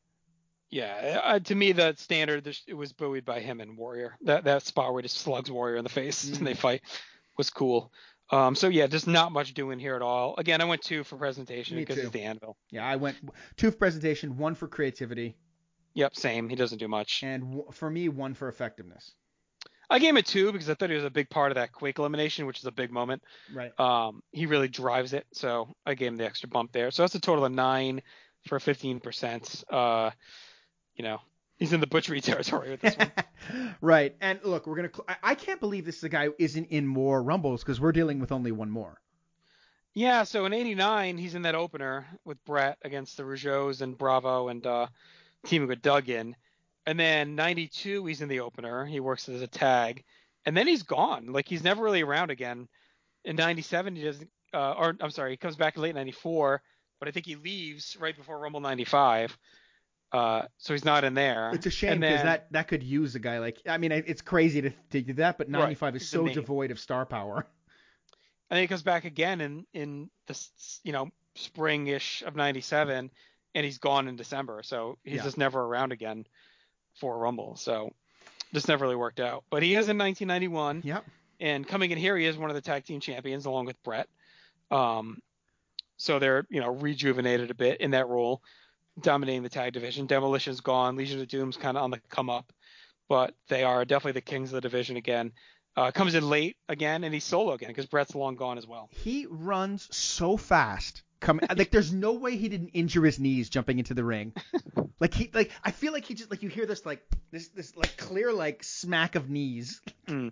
Yeah, uh, to me, the standard, it was buoyed by him and Warrior. That that spot where he just slugs Warrior in the face Mm. and they fight was cool. Um, so, yeah, just not much doing here at all. Again, I went two for presentation Me because too. he's the Anvil. Yeah, I went two for presentation, one for creativity, Yep, same. He doesn't do much. and w- for me, one for effectiveness. I gave him a two because I thought he was a big part of that Quake elimination, which is a big moment. Right. Um, he really drives it, so I gave him the extra bump there. So that's a total of nine for fifteen percent. Uh, you know, he's in the butchery territory with this one. Right. And look, we're gonna. Cl- I-, I can't believe this is a guy who isn't in more Rumbles because we're dealing with only one more. Yeah, so in eighty-nine, he's in that opener with Brett against the Rougeaus and Bravo and uh, teaming with Duggan. And then ninety-two, he's in the opener. He works as a tag. And then he's gone. Like, he's never really around again. In ninety-seven, he doesn't, uh, or I'm sorry, he comes back in late ninety-four, but I think he leaves right before Rumble ninety-five. Uh, so he's not in there. It's a shame And because then- that, that could use a guy like. I mean, it's crazy to, to do that, but ninety-five is he's the so name. devoid of star power. And then he comes back again in, in the, s- you know, spring-ish of ninety-seven, and he's gone in December. So he's Yeah. just never around again for Rumble. So just never really worked out. But he is in nineteen ninety-one, Yep. and coming in here, he is one of the tag team champions along with Brett. Um, so they're, you know, rejuvenated a bit in that role, dominating the tag division. Demolition's gone. Legion of Doom's kind of on the come up, but they are definitely the kings of the division again. Uh, comes in late again, and he's solo again because Brett's long gone as well. He runs so fast. Come like there's no way he didn't injure his knees jumping into the ring. Like he like I feel like he just like you hear this like this this like clear like smack of knees. Mm.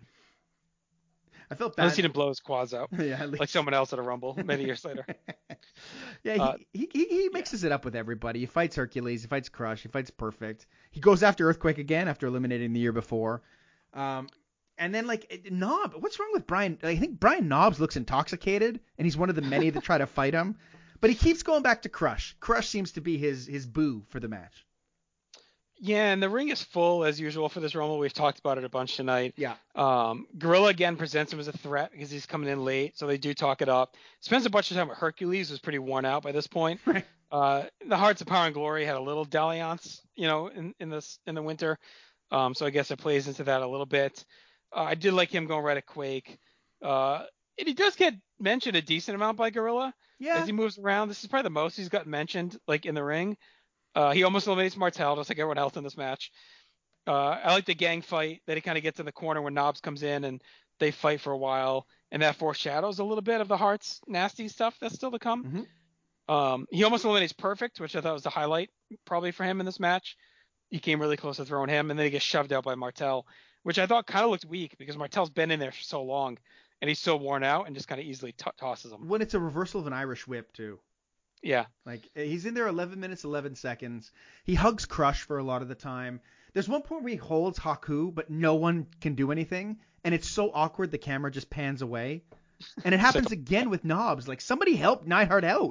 I felt At bad. least he didn't blow his quads out yeah, at least. like someone else at a Rumble many years later. Yeah, he, Uh, he, he he mixes it up with everybody. He fights Hercules, he fights Crush, he fights Perfect. He goes after Earthquake again after eliminating the year before. Um, and then like it- Knob, what's wrong with Brian? I think Brian Knobbs looks intoxicated, and he's one of the many that try to fight him. But he keeps going back to Crush. Crush seems to be his his boo for the match. Yeah, and the ring is full as usual for this Rumble. We've talked about it a bunch tonight. Yeah. Um, Gorilla again presents him as a threat because he's coming in late, so they do talk it up. Spends a bunch of time with Hercules, who's pretty worn out by this point. Right. Uh, the Hearts of Power and Glory had a little dalliance, you know, in, in this in the winter. Um, so I guess it plays into that a little bit. Uh, I did like him going right at Quake. Uh, and he does get mentioned a decent amount by Gorilla Yeah. as he moves around. This is probably the most he's gotten mentioned, like in the ring. Uh, he almost eliminates Martel, just like everyone else in this match. Uh, I like the gang fight that he kind of gets in the corner when Knobs comes in and they fight for a while, and that foreshadows a little bit of the Hearts nasty stuff that's still to come. Mhm. Um, he almost eliminates Perfect, which I thought was the highlight probably for him in this match. He came really close to throwing him, and then he gets shoved out by Martel, which I thought kind of looked weak because Martel's been in there for so long, and he's so worn out and just kind of easily t- tosses him. When it's a reversal of an Irish whip too. Yeah. Like he's in there eleven minutes, eleven seconds. He hugs Crush for a lot of the time. There's one point where he holds Haku, but no one can do anything, and it's so awkward the camera just pans away. And it happens So- again with Knobs. Like somebody help Neidhart out.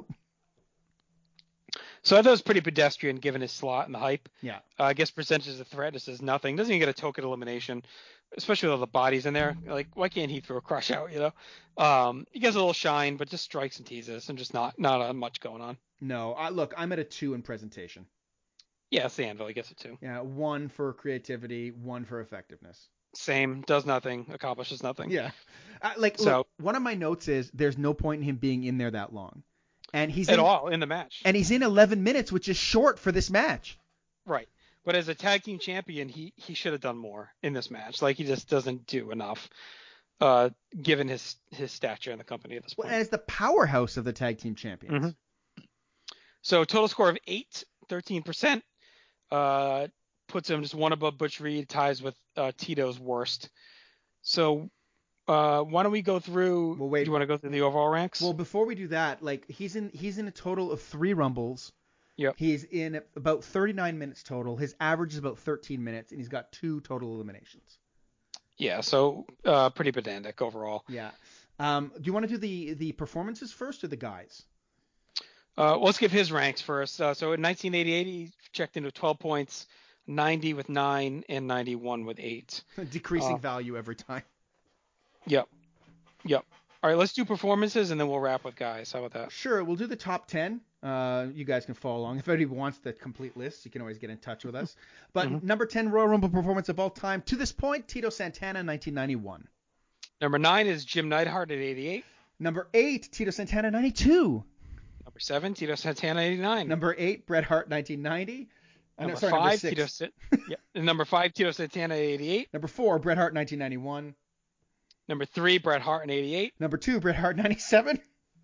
So I thought it was pretty pedestrian given his slot and the hype. Yeah. Uh, I guess percentage of threat just is nothing. Doesn't even get a token elimination, especially with all the bodies in there. Like, why can't he throw a Crush out, you know? Um, he gets a little shine, but just strikes and teases and just not not uh, much going on. No, I, look, I'm at a two in presentation. Yeah, it's the Anvil. He gets it too. Yeah, one for creativity, one for effectiveness. Same. Does nothing. Accomplishes nothing. Yeah. Uh, like, So- look, one of my notes is there's no point in him being in there that long. And he's At in, all in the match. And he's in eleven minutes, which is short for this match. Right. But as a tag team champion, he, he should have done more in this match. Like, he just doesn't do enough, uh, given his his stature in the company at this Well, point. and it's the powerhouse of the tag team champions. Mhm. So total score of eight, thirteen percent, uh, puts him just one above Butch Reed, ties with uh, Tito's worst. So uh, why don't we go through? Well, wait. Do you want to go through the overall ranks? Well, before we do that, like he's in he's in a total of three Rumbles. Yep. He's in about thirty-nine minutes total. His average is about thirteen minutes, and he's got two total eliminations. Yeah. So uh, pretty pedantic overall. Yeah. Um, do you want to do the the performances first or the guys? Uh, well, let's give his ranks first. Uh, so in nineteen eighty-eight, he checked into twelve points, ninety with nine, and ninety-one with eight. Decreasing Uh, value every time. Yep. Yep. All right, let's do performances and then we'll wrap with guys. How about that? Sure, we'll do the top ten. Uh, you guys can follow along. If anybody wants the complete list, you can always get in touch with us. But Mhm. number ten Royal Rumble performance of all time to this point, Tito Santana, nineteen ninety-one. Number nine is Jim Neidhart at eighty-eight. Number eight, Tito Santana, ninety-two. Number seven, Tito Santana, eighty-nine. Number eight, Bret Hart, nineteen ninety. Uh, no, Number sorry, five, number six. Tito Sa- yeah. And number five, Tito Santana, eighty-eight. Number four, Bret Hart, nineteen ninety-one. Number three, Bret Hart in eighty-eight. Number two, Bret Hart, ninety-seven.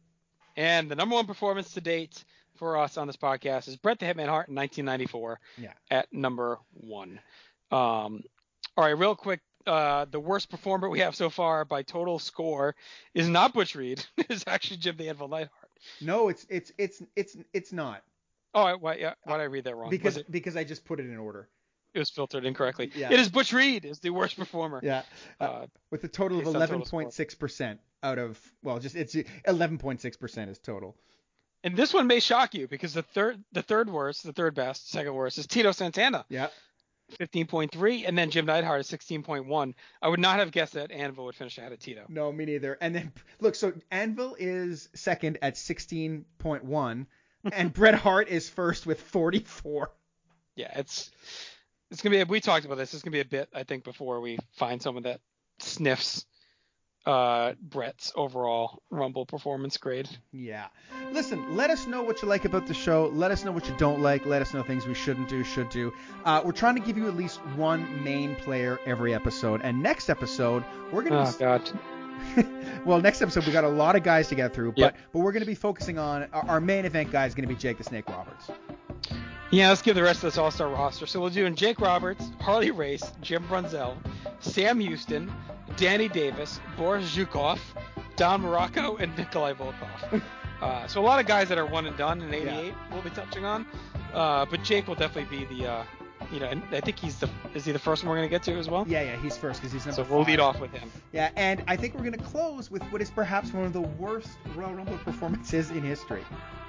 And the number one performance to date for us on this podcast is Bret the Hitman Hart in nineteen ninety-four. Yeah. At number one. Um, all right, real quick. Uh, the worst performer we have so far by total score is not Butch Reed. It's actually Jim the Anvil Neidhart. No, it's it's it's it's it's not. Oh, why, yeah, why did I read that wrong? Because Was it, because I just put it in order. it was filtered incorrectly. Yeah. It is Butch Reed is the worst performer. Yeah. Uh, Uh, with a total of based on total eleven point six percent out of well, just it's eleven point six percent is total. And this one may shock you because the third, the third worst, the third best, second worst is Tito Santana, Yeah. fifteen point three, and then Jim Neidhart is sixteen point one. I would not have guessed that Anvil would finish ahead of Tito. No, me neither. And then look, so Anvil is second at sixteen point one, and Bret Hart is first with forty-four. Yeah, it's it's gonna be. A, we talked about this. It's gonna be a bit, I think, before we find someone that sniffs uh, Bret's overall Rumble performance grade. Yeah. Listen, let us know what you like about the show. Let us know what you don't like. Let us know things we shouldn't do, should do. Uh, we're trying to give you at least one main player every episode. And next episode, we're gonna. Oh be... God. well, next episode we got a lot of guys to get through, but Yep. but we're gonna be focusing on our, our main event guy is gonna be Jake the Snake Roberts. Yeah, let's give the rest of this all-star roster. So we'll do in Jake Roberts, Harley Race, Jim Brunzell, Sam Houston, Danny Davis, Boris Zhukov, Don Morocco, and Nikolai Volkov. Uh, so a lot of guys that are one and done in eighty-eight we'll be touching on. Uh, but Jake will definitely be the, uh, you know, and I think he's the, is he the first one we're going to get to as well? Yeah, yeah, he's first because he's number So we'll five. lead off with him. Yeah, and I think we're gonna close with what is perhaps one of the worst Royal Rumble performances in history.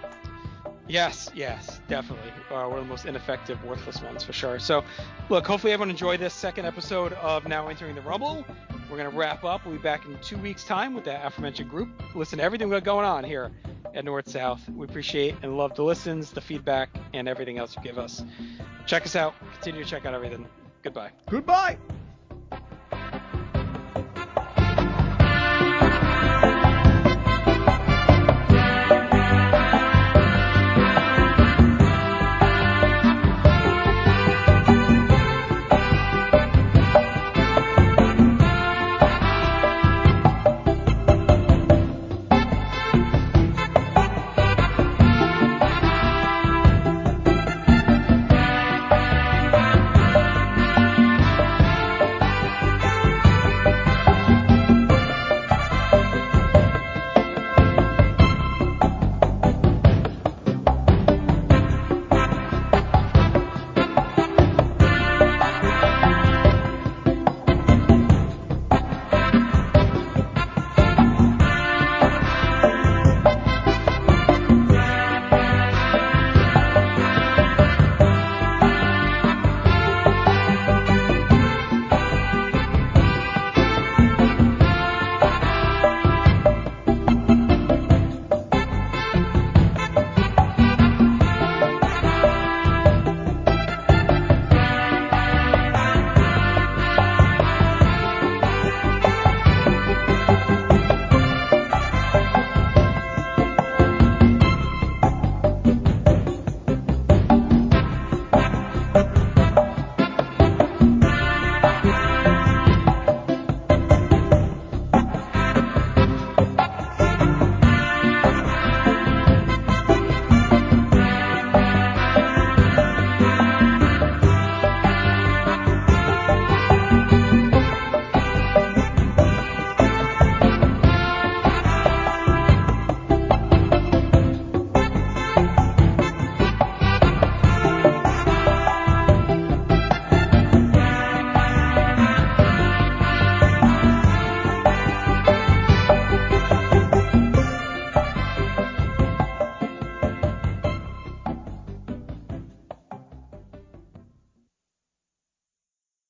Yes, yes, definitely. Uh, one of the most ineffective, worthless ones for sure. So, look, hopefully everyone enjoyed this second episode of Now Entering the Rumble. We're going to wrap up. We'll be back in two weeks' time with that aforementioned group. Listen to everything we got going on here at North South. We appreciate and love the listens, the feedback, and everything else you give us. Check us out. Continue to check out everything. Goodbye. Goodbye.